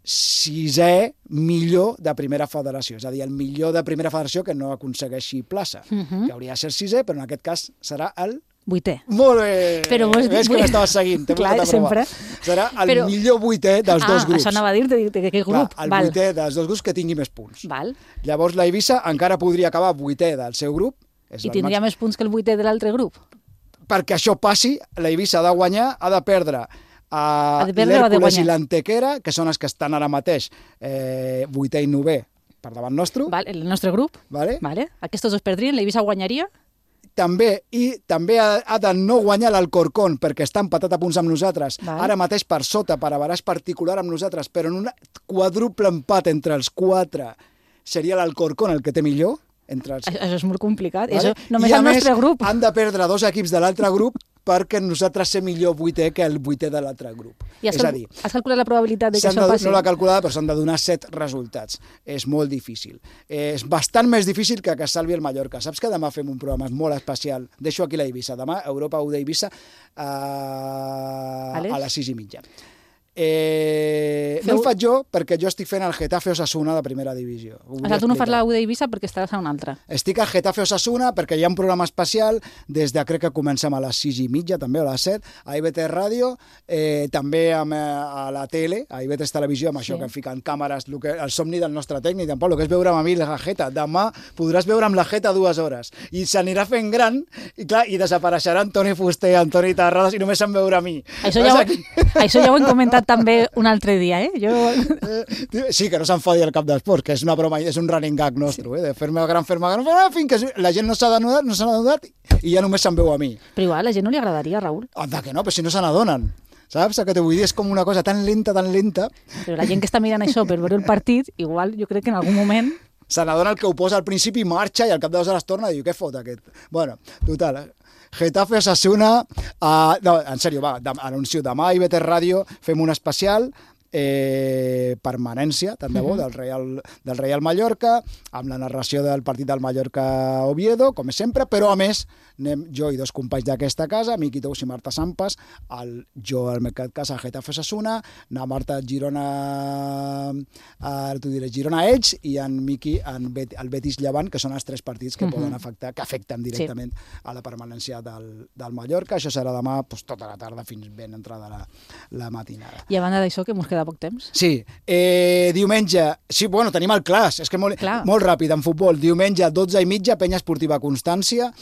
sisè millor de primera federació, és a dir, el millor de primera federació que no aconsegueixi plaça, Mhm. que hauria de ser el sisè, però en aquest cas serà el... Vuitè. Molt bé! Però vols dir- Ves que m'estaves seguint, t'he Clar, portat a prova. sempre. Serà el Però- millor vuitè dels ah, dos grups. això anava a dir de, de, de què grup. Clar, el Val. vuitè dels dos grups que tingui més punts. Val. Llavors la Eivissa encara podria acabar vuitè del seu grup, és I el tindria més punts que el vuitè de l'altre grup. perquè això passi, la Eivissa ha de guanyar, ha de perdre a Ha de perdre o ha de l'Hèrcules i guanyar? l'Antequera, que són els que estan ara mateix eh, vuitè i novè per davant nostre. Val, el nostre grup. Vale? Vale. Aquests dos perdrien, l'Eivissa guanyaria. També, i també ha, ha de no guanyar l'Alcorcón, perquè està empatat a punts amb nosaltres, Val. ara mateix per sota, per averàs particular amb nosaltres, però en un quadruple empat entre els quatre seria l'Alcorcón el que té millor, entre els... Això, això és molt complicat. Vale? Això només I a el nostre més, grup. han de perdre dos equips de l'altre grup perquè nosaltres ser millor vuitè que el vuitè de l'altre grup. I has, és a cal dir, has calculat la probabilitat de que s'han això de, passi? no l'ha calculada, però s'han de donar set resultats. És molt difícil. És bastant més difícil que que es salvi el Mallorca. Saps que demà fem un programa molt especial? Deixo aquí la Eivissa. Demà, Europa U d'Eivissa a, Alex? a les sis i mitja. Eh, Feu- no el faig jo perquè jo estic fent el Getafe Osasuna de primera divisió. Ho O vull sigui, tu no fas explicar. la U d'Eivissa perquè estaràs a una altra. Estic al Getafe Osasuna perquè hi ha un programa especial des de, crec que comencem a les sis i mitja, també, o a les set, a I V T Ràdio, eh, també amb, eh, a la tele, a I V tres Televisió, amb això Sí. que fiquen càmeres, el, que, el somni del nostre tècnic, en Pau, el que és veure amb mi la jeta. Demà podràs veure amb la jeta dues hores. I s'anirà fent gran, i clar, i desapareixerà Antoni Fuster, Antoni Terrades, i només se'n veurà a mi. Això ja, ho, Aquí? això ja ho hem comentat també un altre dia, eh? Jo... Eh, Sí, que no s'enfadi el cap d'esports, que és una broma, és un running gag nostre, sí. eh? De fer-me gran, fer-me gran, fer fins que la gent no s'ha adonat, no s'ha adonat i ja només se'n veu a mi. Però igual, a la gent no li agradaria, Raül. Anda que no, però si no se n'adonen. Saps? El que te vull dir és com una cosa tan lenta, tan lenta, Però la gent que està mirant això per veure el partit, igual jo crec que en algun moment... se n'adona el que ho posa al principi, marxa i al cap de dues hores torna i diu, què fot aquest? Bueno, total, Getafe Osasuna, uh, no, en sèrio, va, dem, anuncio demà a I V T Ràdio, fem un especial, eh, permanència, tant de bo, del Real, del Real Mallorca, amb la narració del partit del Mallorca-Oviedo, com sempre, però a més anem jo i dos companys d'aquesta casa, Miqui Tous i Marta Sampas, el, jo al Mercat Casa Getafe Osasuna, na Marta Girona, ara t'ho diré, Girona Elx, i en Miqui en Bet, el Betis Llevant, que són els tres partits que uh -huh. poden afectar, que afecten directament sí. a la permanència del, del Mallorca. Això serà demà pues, tota la tarda fins ben entrada la, la matinada. I a banda d'això, que mos queda poc temps. Sí, eh, diumenge, sí, bueno, tenim el clas, és que molt, Clar. molt ràpid en futbol, diumenge dotze i mitja, Penya Esportiva Constància,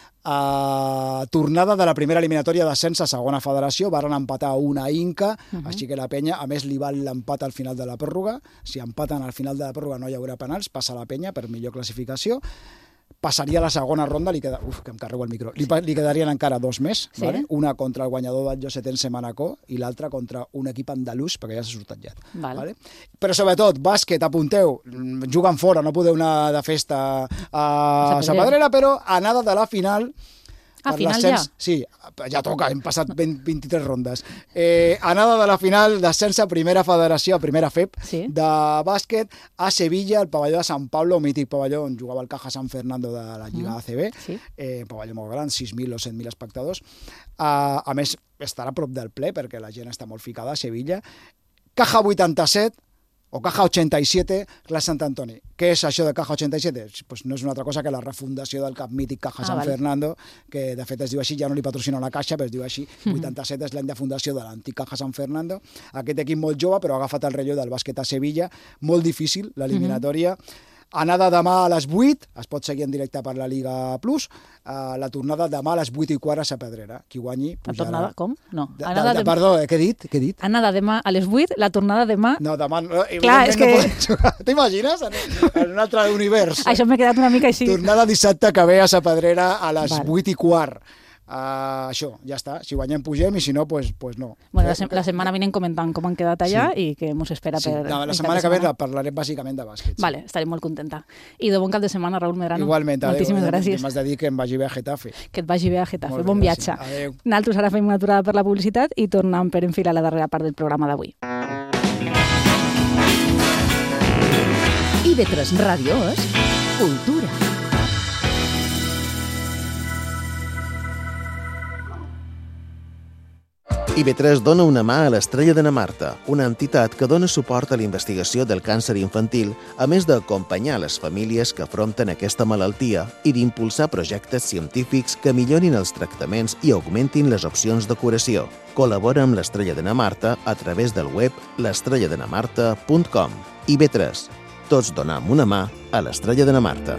Uh, tornada de la primera eliminatòria d'ascens a segona federació, varen empatar una a Inca, uh -huh. així que la Penya, a més li val l'empat al final de la pròrroga, si empaten al final de la pròrroga no hi haurà penals, passa la Penya per millor classificació, passaria a la segona ronda, li queda, uf, que em carrego el micro, li, li quedarien encara dos més, sí. vale? Una contra el guanyador del Josetense Manacor i l'altra contra un equip andalús, perquè ja s'ha sortejat. Val. Vale? Però sobretot, bàsquet, apunteu, juguen fora, no podeu anar de festa a Sapadrera, però anada de la final. Ah, final ja? Sí, ja toca, hem passat vint, vint-i-tres rondes. Eh, anada de la final d'ascens a primera federació, a primera F E P, sí. de bàsquet a Sevilla, el pavelló de Sant Pablo, mític pavelló on jugava el Caja San Fernando de la Lliga A C B, sí. eh, pavelló molt gran, sis mil o set mil espectadors. Uh, a més, estarà a prop del ple, perquè la gent està molt ficada a Sevilla. Caja vuitanta-set, o Caja ochenta y siete, Clas Sant Antoni. Què és això de Caja ochenta y siete? Pues no és una altra cosa que la refundació del cap mític Caja Ah, San vale. Fernando, que de fet es diu així, ja no li patrocina la Caixa, però es diu així. vuitanta-set és l'any de fundació de l'antic Caja San Fernando. Aquest equip molt jove, però ha agafat el relleu del bàsquet a Sevilla. Molt difícil, l'eliminatòria. Anada demà a les vuit, es pot seguir en directe per la Liga Plus, uh, la tornada demà a les vuit i quart a Sa Pedrera. Qui guanyi La pujarà. tornada, com? No. De, Anada de, de, demà- perdó, eh, què he dit? Què he dit? Anada demà a les vuit, la tornada demà... No, demà... No, Clar, és no que- podem jugar. T'imagines? En, en un altre univers. Això m'he quedat una mica així. Tornada dissabte que ve a Sa Pedrera a les Vale. vuit i quart. Uh, això, ja està. Si guanyem, pugem, i si no, pues, pues no. Bueno, la, Eh, se la setmana vinent comentant com han quedat allà Sí. i què mos espera Sí, per... no, la el setmana cap que de ve parlarem bàsicament de bàsquet. Sí. Vale, estaré molt contenta. I de bon cap de setmana, Raül Medrano. Igualment, adéu. Moltíssimes Eh, gràcies. M'has de dir que em vagi bé a Getafe. Que et vagi bé a Getafe. Molt bé, Bon viatge. gràcies. Adéu. Nosaltres ara fem una aturada per la publicitat i tornem per enfilar la darrera part del programa d'avui. I V tres Ràdio és cultura. I V tres dona una mà a l'Estrella de na Marta, una entitat que dona suport a la investigació del càncer infantil, a més d'acompanyar les famílies que afronten aquesta malaltia i d'impulsar projectes científics que millorin els tractaments i augmentin les opcions de curació. Col·labora amb l'Estrella de na Marta a través del web l'estrella de na marta punt com. I V tres. Tots donam una mà a l'Estrella de na Marta.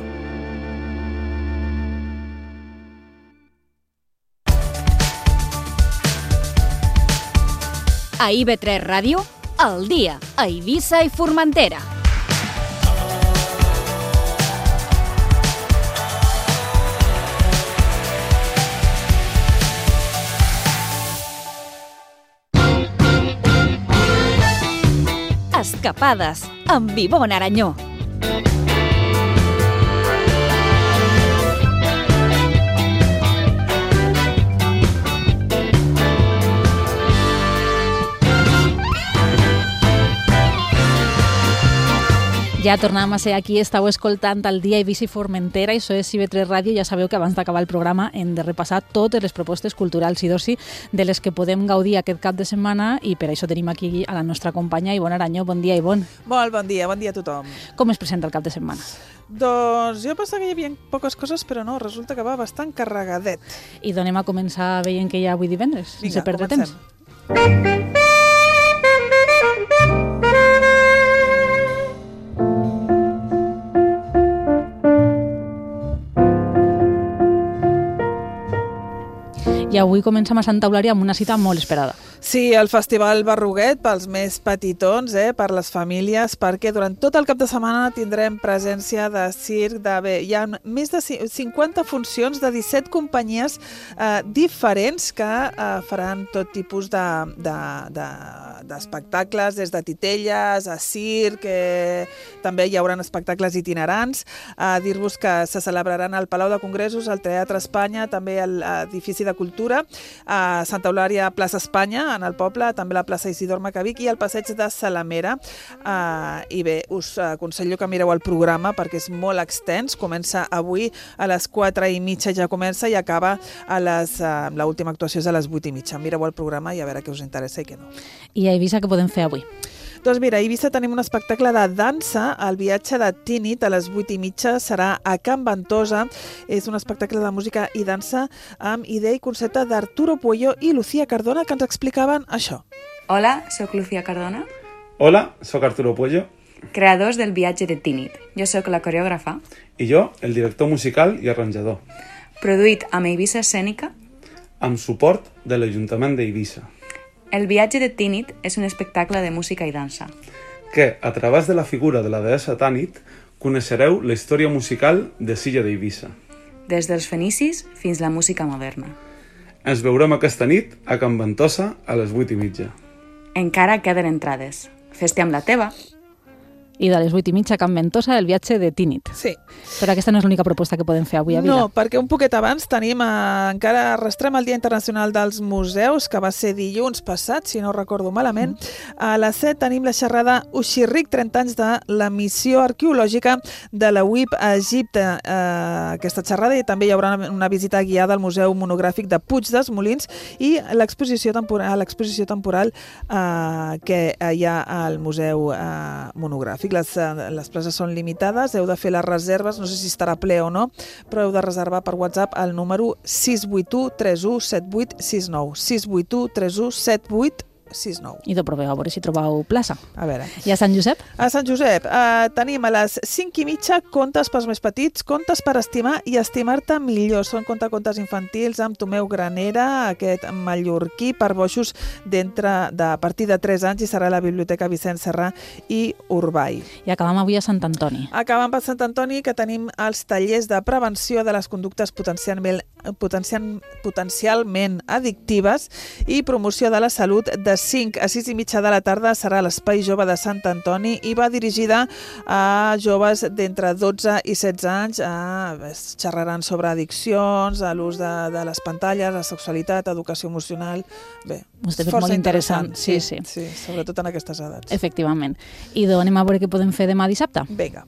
A I V tres Ràdio, al dia, a Eivissa i Formentera. Escapades, amb Ivonne Aranyó. Ja tornàvem a ser aquí, estàu escoltant el dia Eivissa i Formentera, això és I V tres Ràdio. Ja sabeu que abans d'acabar el programa hem de repassar totes les propostes culturals i d'oci de les que podem gaudir aquest cap de setmana, i per això tenim aquí a la nostra companya Ivonne Aranyó. Bon dia, Ivonne. Molt bon dia, bon dia a tothom. Com es presenta el cap de setmana? Doncs jo pensava que hi havia poques coses, però no, resulta que va bastant carregadet. I donem a començar veient que hi ha avui divendres, Vinga, sense perdre comencem. temps. I avui comencem a Santa Eulària amb una cita molt esperada. Sí, el Festival Berruguet pels més petitons, eh, per les famílies, perquè durant tot el cap de setmana tindrem presència de circ, de bé, hi ha més de cinquanta funcions de disset companyies eh, diferents que eh, faran tot tipus de, de, de, d'espectacles, des de titelles a circ, eh, també hi haurà espectacles itinerants. A eh, dir-vos que se celebraran al Palau de Congressos, al Teatre Espanya, també a l'Edifici de Cultura, a Santa Eulària, Plaça Espanya, en el poble, també la plaça Isidor Macavic i el passeig de Salamera. Uh, I bé, us aconsello que mireu el programa perquè és molt extens. Comença avui a les quatre i mitja, ja comença, i acaba a les... Uh, l'última actuació és a les vuit i mitja. Mireu el programa i a veure què us interessa i què no. I a Eivissa què podem fer avui? Doncs mira, a Eivissa tenim un espectacle de dansa, el viatge de Tínit, a les vuit i mitja, serà a Can Ventosa. És un espectacle de música i dansa amb idea i concepte d'Arturo Puello i Lucía Cardona, que ens explicaven això. Hola, sóc Lucía Cardona, Hola, sóc Arturo Puello. creadors del viatge de Tínit. Jo sóc la coreògrafa, I jo, el director musical i arranjador, produït amb Eivissa Escènica. amb suport de l'Ajuntament d'Eivissa, El viatge de Tínit és un espectacle de música i dansa. que, a través de la figura de la deessa Tànit, coneixereu la història musical de Silla d'Eivissa. Des dels fenicis fins la música moderna. Ens veurem aquesta nit a Can Ventosa a les vuit i mitja. Encara queden entrades. Fes-te amb la teva. I de les vuit i mitja a Can Ventosa, el viatge de Tínit. Sí. Però aquesta no és l'única proposta que podem fer avui a Vila. No, perquè un poquet abans tenim, eh, encara arrestrem el Dia Internacional dels Museus, que va ser dilluns passat, si no recordo malament. Mm. A les set tenim la xerrada Uxirric, trenta anys de la missió arqueològica de la U I P a Egipte. Eh, aquesta xerrada, i també hi haurà una visita guiada al Museu Monogràfic de Puig dels Molins i l'exposició temporal, l'exposició temporal eh, que hi ha al Museu eh, Monogràfic. Les, les places són limitades, heu de fer les reserves, no sé si estarà ple o no, però heu de reservar per WhatsApp al número sis vuit u tres u set vuit sis nou, sis vuit u tres u set vuit sis nou. I de proveu, a veure si trobeu plaça. A veure. I a Sant Josep? A Sant Josep eh, tenim a les cinc i mitja contes pels més petits, contes per estimar i estimar-te millor. Són contacontes infantils amb Tomeu Granera, aquest mallorquí per boixos d'entre de a partir de tres anys, i serà a la Biblioteca Vicent Serrà i Urball. I acabem avui a Sant Antoni. Acabem per Sant Antoni, que tenim els tallers de prevenció de les conductes potencialment, potencial, potencialment addictives i promoció de la salut de cinc a sis i mitja de la tarda. Serà l'Espai Jove de Sant Antoni i va dirigida a joves d'entre dotze i setze anys. A, es xerraran sobre addiccions, a l'ús de, de les pantalles, la sexualitat, educació emocional. Bé, força molt interessant. Sí, sí. sí, sobretot en aquestes edats. Efectivament. I doncs anem a veure què podem fer demà dissabte. Vinga.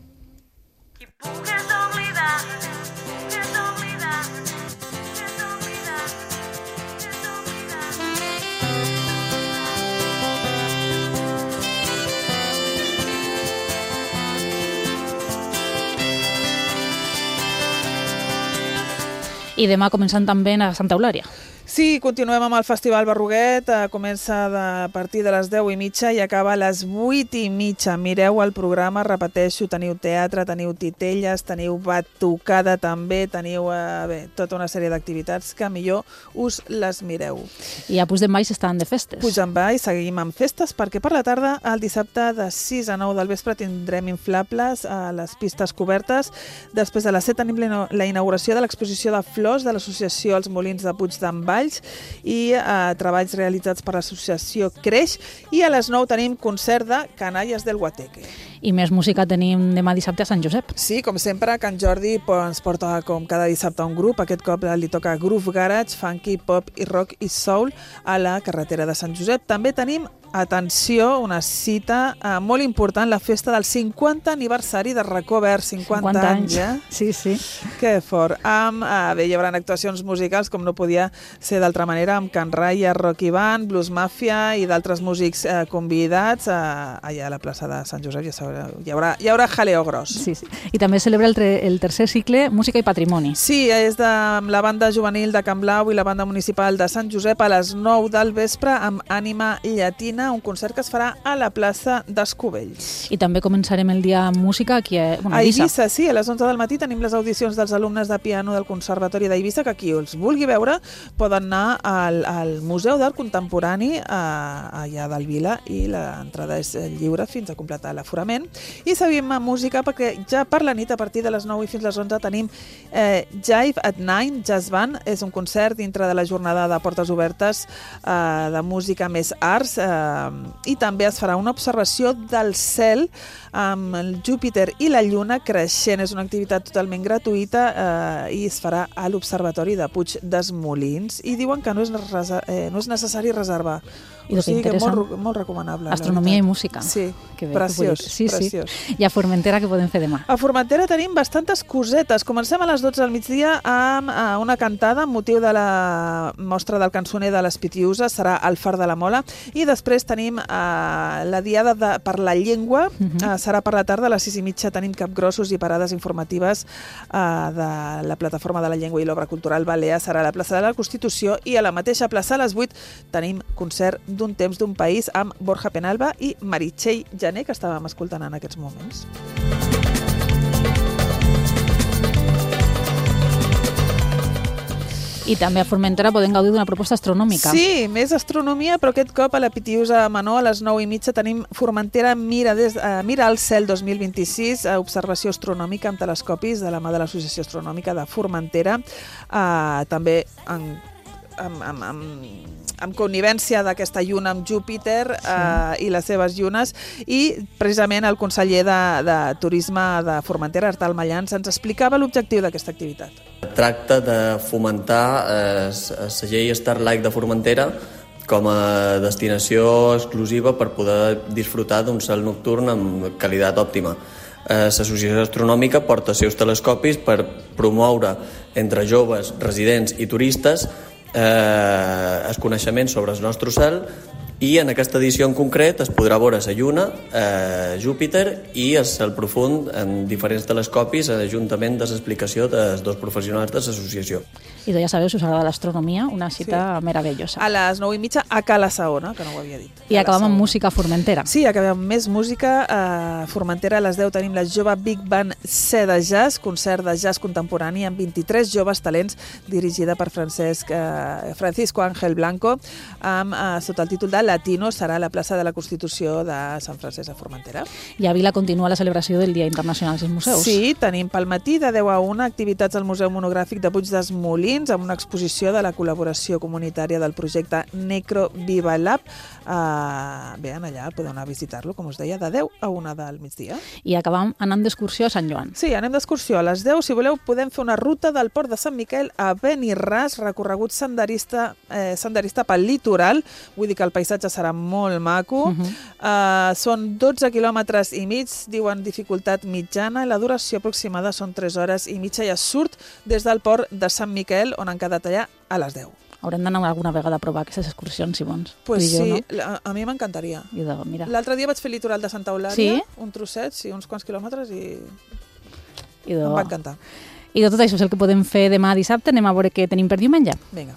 I demà començant també a Santa Eulària. Sí, continuem amb el Festival Berruguet, eh, comença de, a partir de les deu i mitja i acaba a les vuit i mitja. Mireu el programa, repeteixo, teniu teatre, teniu titelles, teniu batucada també, teniu eh, bé, tota una sèrie d'activitats que millor us les mireu. I a Puig d'en Baix estan de festes. Puig d'en Baix, seguim amb festes, perquè per la tarda, el dissabte de sis a nou del vespre, tindrem inflables a les pistes cobertes. Després de les set tenim la inauguració de l'exposició de flors de l'associació Els Molins de Puig d'en Baix i eh, treballs realitzats per l'associació Creix, i a les nou tenim concert de Canalles del Guateque. I més música tenim demà dissabte a Sant Josep. Sí, com sempre, Can Jordi ens porta com cada dissabte un grup. Aquest cop li toca Groove Garage, Funky, Pop i Rock i Soul a la carretera de Sant Josep. També tenim, atenció, una cita eh, molt important, la festa del cinquanta aniversari de Racó Verd, cinquanta, cinquanta anys, eh? Sí, sí. Que fort. Amb, eh, bé, hi haurà actuacions musicals, com no podia ser d'altra manera, amb Can Raya, Rock i Band, Blues Mafia i d'altres músics eh, convidats eh, allà a la plaça de Sant Josep. Ja sabreu, hi haurà, hi haurà jaleo gros. Sí, sí. I també celebra el, tre el tercer cicle Música i Patrimoni. Sí, és de la banda juvenil de Can Blau i la banda municipal de Sant Josep a les nou del vespre amb Ànima Llatina, un concert que es farà a la plaça d'Escovells. I també començarem el dia amb música aquí a, bueno, a Eivissa. Eivissa, sí, a les onze del matí tenim les audicions dels alumnes de piano del Conservatori d'Eivissa, que qui els vulgui veure poden anar al, al Museu d'Art Contemporani a, allà del Vila, i l'entrada és lliure fins a completar l'aforament. I seguim amb música perquè ja per la nit, a partir de les nou i fins les onze, tenim eh, Jive at Nine Jazz Band. És un concert dintre de la jornada de portes obertes eh, de música més arts, eh, i també es farà una observació del cel amb el Júpiter i la Lluna creixent. És una activitat totalment gratuïta eh, i es farà a l'Observatori de Puig dels Molins, i diuen que no és, eh, no és necessari reservar. I o sigui que molt, molt recomanable. Astronomia i música. Sí, que bé, preciós, que sí, preciós. Sí. I a Formentera què podem fer demà? A Formentera tenim bastantes cosetes. Comencem a les dotze del migdia amb uh, una cantada amb motiu de la mostra del cançoner de les Pitiuses, serà al Far de la Mola, i després tenim uh, la diada de, per la llengua, uh -huh. uh, serà per la tarda, a les sis i mitja tenim capgrossos i parades informatives uh, de la Plataforma de la Llengua i l'Obra Cultural Balear, serà a la plaça de la Constitució, i a la mateixa plaça a les vuit tenim concert d'un temps d'un país amb Borja Penalba i Meritxell Jané, que estàvem escoltant en aquests moments. I també a Formentera podem gaudir d'una proposta astronòmica. Sí, més astronomia, però aquest cop a la Pitiusa Manó, a les nou i mitja, tenim Formentera Mira, des, uh, Mira al cel dos mil vint-i-sis, uh, observació astronòmica amb telescopis de la mà de l'Associació Astronòmica de Formentera. Uh, també en amb, amb, amb amb connivència d'aquesta lluna amb Júpiter sí. eh, i les seves llunes, i precisament el conseller de, de Turisme de Formentera, Artal Mallans, ens explicava l'objectiu d'aquesta activitat. Tracta de fomentar eh, el segell Starlight de Formentera com a destinació exclusiva per poder disfrutar d'un cel nocturn amb qualitat òptima. L'Associació Astronòmica porta els seus telescopis per promoure entre joves, residents i turistes eh, el coneixement sobre el nostre cel, i en aquesta edició en concret es podrà veure la Lluna, eh, Júpiter i el cel profund en diferents telescopis, juntament de l'explicació dels dos professionals de l'associació. I ja sabeu, si us agrada l'astronomia, una cita sí. meravellosa. A les nou i mitja a Cala Saona, que no ho havia dit. I acabem amb música Formentera. Sí, acabem amb més música. A Formentera a les deu tenim la jove Big Band C de Jazz, concert de jazz contemporani amb vint-i-tres joves talents, dirigida per Francesc, eh, Francisco Ángel Blanco, amb, eh, sota el títol de Latino, serà a la plaça de la Constitució de Sant Francesc a Formentera. I a Vila continua la celebració del Dia Internacional dels Museus. Sí, tenim pel matí de deu a una activitats al Museu Monogràfic de Puig dels Molins, amb una exposició de la col·laboració comunitària del projecte Necro Viva Lab. Uh, bé, allà podeu anar a visitar-lo, com us deia, de deu a una del migdia. I acabam anant d'excursió a Sant Joan. Sí, anem d'excursió. A les deu, si voleu, podem fer una ruta del Port de Sant Miquel a Benirràs, recorregut senderista, eh, senderista pel litoral. Vull dir que el paisatge serà molt maco. Uh-huh. uh, són dotze quilòmetres i mig, diuen dificultat mitjana, i la duració aproximada són tres hores i mitja, i es surt des del Port de Sant Miquel, on han quedat allà a les deu. Haurem d'anar alguna vegada a provar aquestes excursions, si vols. Pues jo, sí, no? a, a mi m'encantaria. L'altre dia vaig fer el litoral de Santa Eulàlia, sí? un trosset, sí, uns quants quilòmetres, i, I em va encantar. I de tot això és el que podem fer demà dissabte. Anem a veure què tenim per diumenge. Vinga.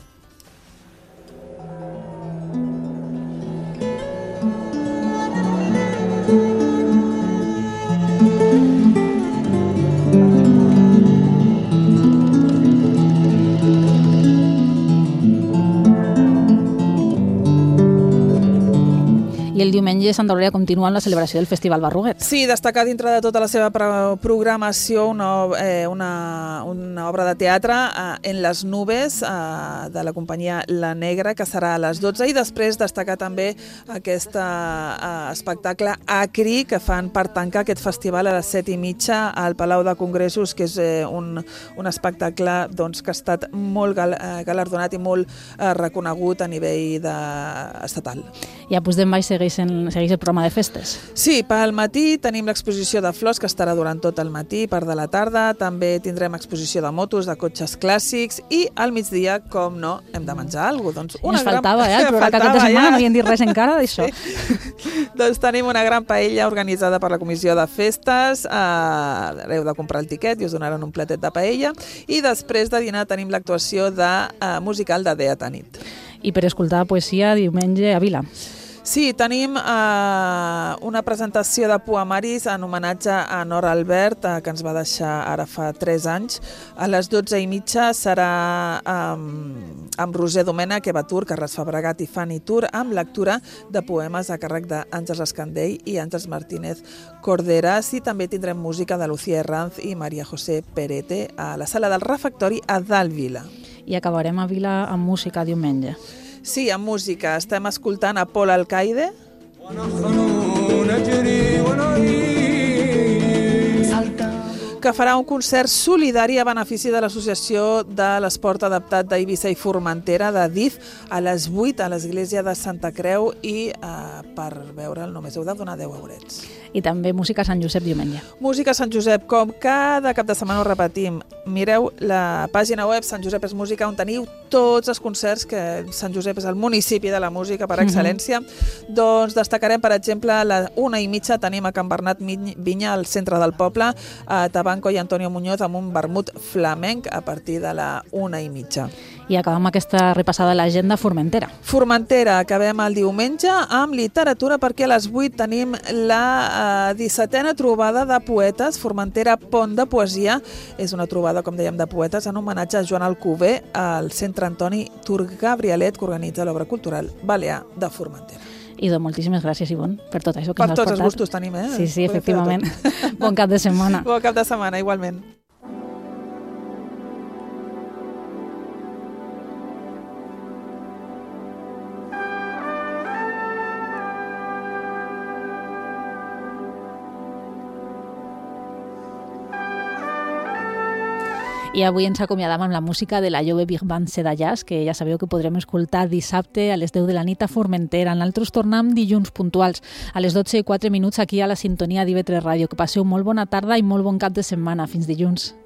I el diumenge Santa Eulàlia continua amb la celebració del Festival Barruguet. Sí, destacar dintre de tota la seva programació una, eh, una, una obra de teatre eh, en les nubes eh, de la companyia La Negra, que serà a les dotze, i després destacar també aquest eh, espectacle Acri que fan per tancar aquest festival a les set i mitja al Palau de Congressos, que és eh, un, un espectacle doncs, que ha estat molt gal, eh, galardonat i molt eh, reconegut a nivell de, estatal. I a Puigdembaix segueix, en, segueix el programa de festes. Sí, pel matí tenim l'exposició de flors, que estarà durant tot el matí, part de la tarda. També tindrem exposició de motos, de cotxes clàssics, i al migdia, com no, hem de menjar alguna cosa. Doncs una Ens gran... faltava, eh? El programa que aquesta setmana ja. No havien dit res encara d'això. Sí. Doncs tenim una gran paella organitzada per la Comissió de Festes. Eh, heu de comprar el tiquet i us donaran un platet de paella. I després de dinar tenim l'actuació de, eh, musical de Dea Tanit. I per escoltar poesia diumenge a Vila. Sí, tenim eh, una presentació de poemaris en homenatge a Nora Albert, eh, que ens va deixar ara fa tres anys. A les dotze i mitja serà eh, amb Roser Domènech, Eva Tur, Carles Fabregat i Fanny Tur, amb lectura de poemes a càrrec d'Àngels Escandell i Àngels Martínez Corderas, i també tindrem música de Lucía Herranz i María José Perete a la sala del refectori a Dalt Vila. I acabarem a Vila amb música diumenge. Sí, amb música. Estem escoltant a Paul Alcaide. Que farà un concert solidari a benefici de l'Associació de l'Esport Adaptat d'Eivissa i Formentera, de D I F, a les vuit a l'església de Santa Creu, i eh, per veure'l només heu de donar deu eurets. I també música a Sant Josep diumenge. Música a Sant Josep, com cada cap de setmana ho repetim. Mireu la pàgina web Sant Josep és Música, on teniu tots els concerts, que Sant Josep és el municipi de la música per excel·lència. Mm-hmm. Doncs destacarem, per exemple, a la una i mitja tenim a Can Bernat Vinya, al centre del poble, a Tabanco i Antonio Muñoz amb un vermut flamenc a partir de la una i mitja. I acabem aquesta repassada a l'agenda Formentera. Formentera, acabem el diumenge amb literatura, perquè a les vuit tenim la eh, dissetena trobada de poetes, Formentera Pont de Poesia. És una trobada, com dèiem, de poetes en homenatge a Joan Alcover, al Centre Antoni Turgabrielet, que organitza l'obra cultural balear de Formentera. I doncs moltíssimes gràcies, Ivonne, per tot això que ens has portat. Per tots els gustos tenim, eh? Sí, sí, efectivament. Bon cap de setmana. Bon cap de setmana, igualment. I avui ens acomiadam amb la música de la jove Big Band Seda Jazz, que ja sabeu que podrem escoltar dissabte a les deu de la nit a Formentera. Nosaltres tornem dilluns puntuals a les dotze i quatre minuts aquí a la sintonia d'I V tres Ràdio. Que passeu molt bona tarda i molt bon cap de setmana. Fins dilluns.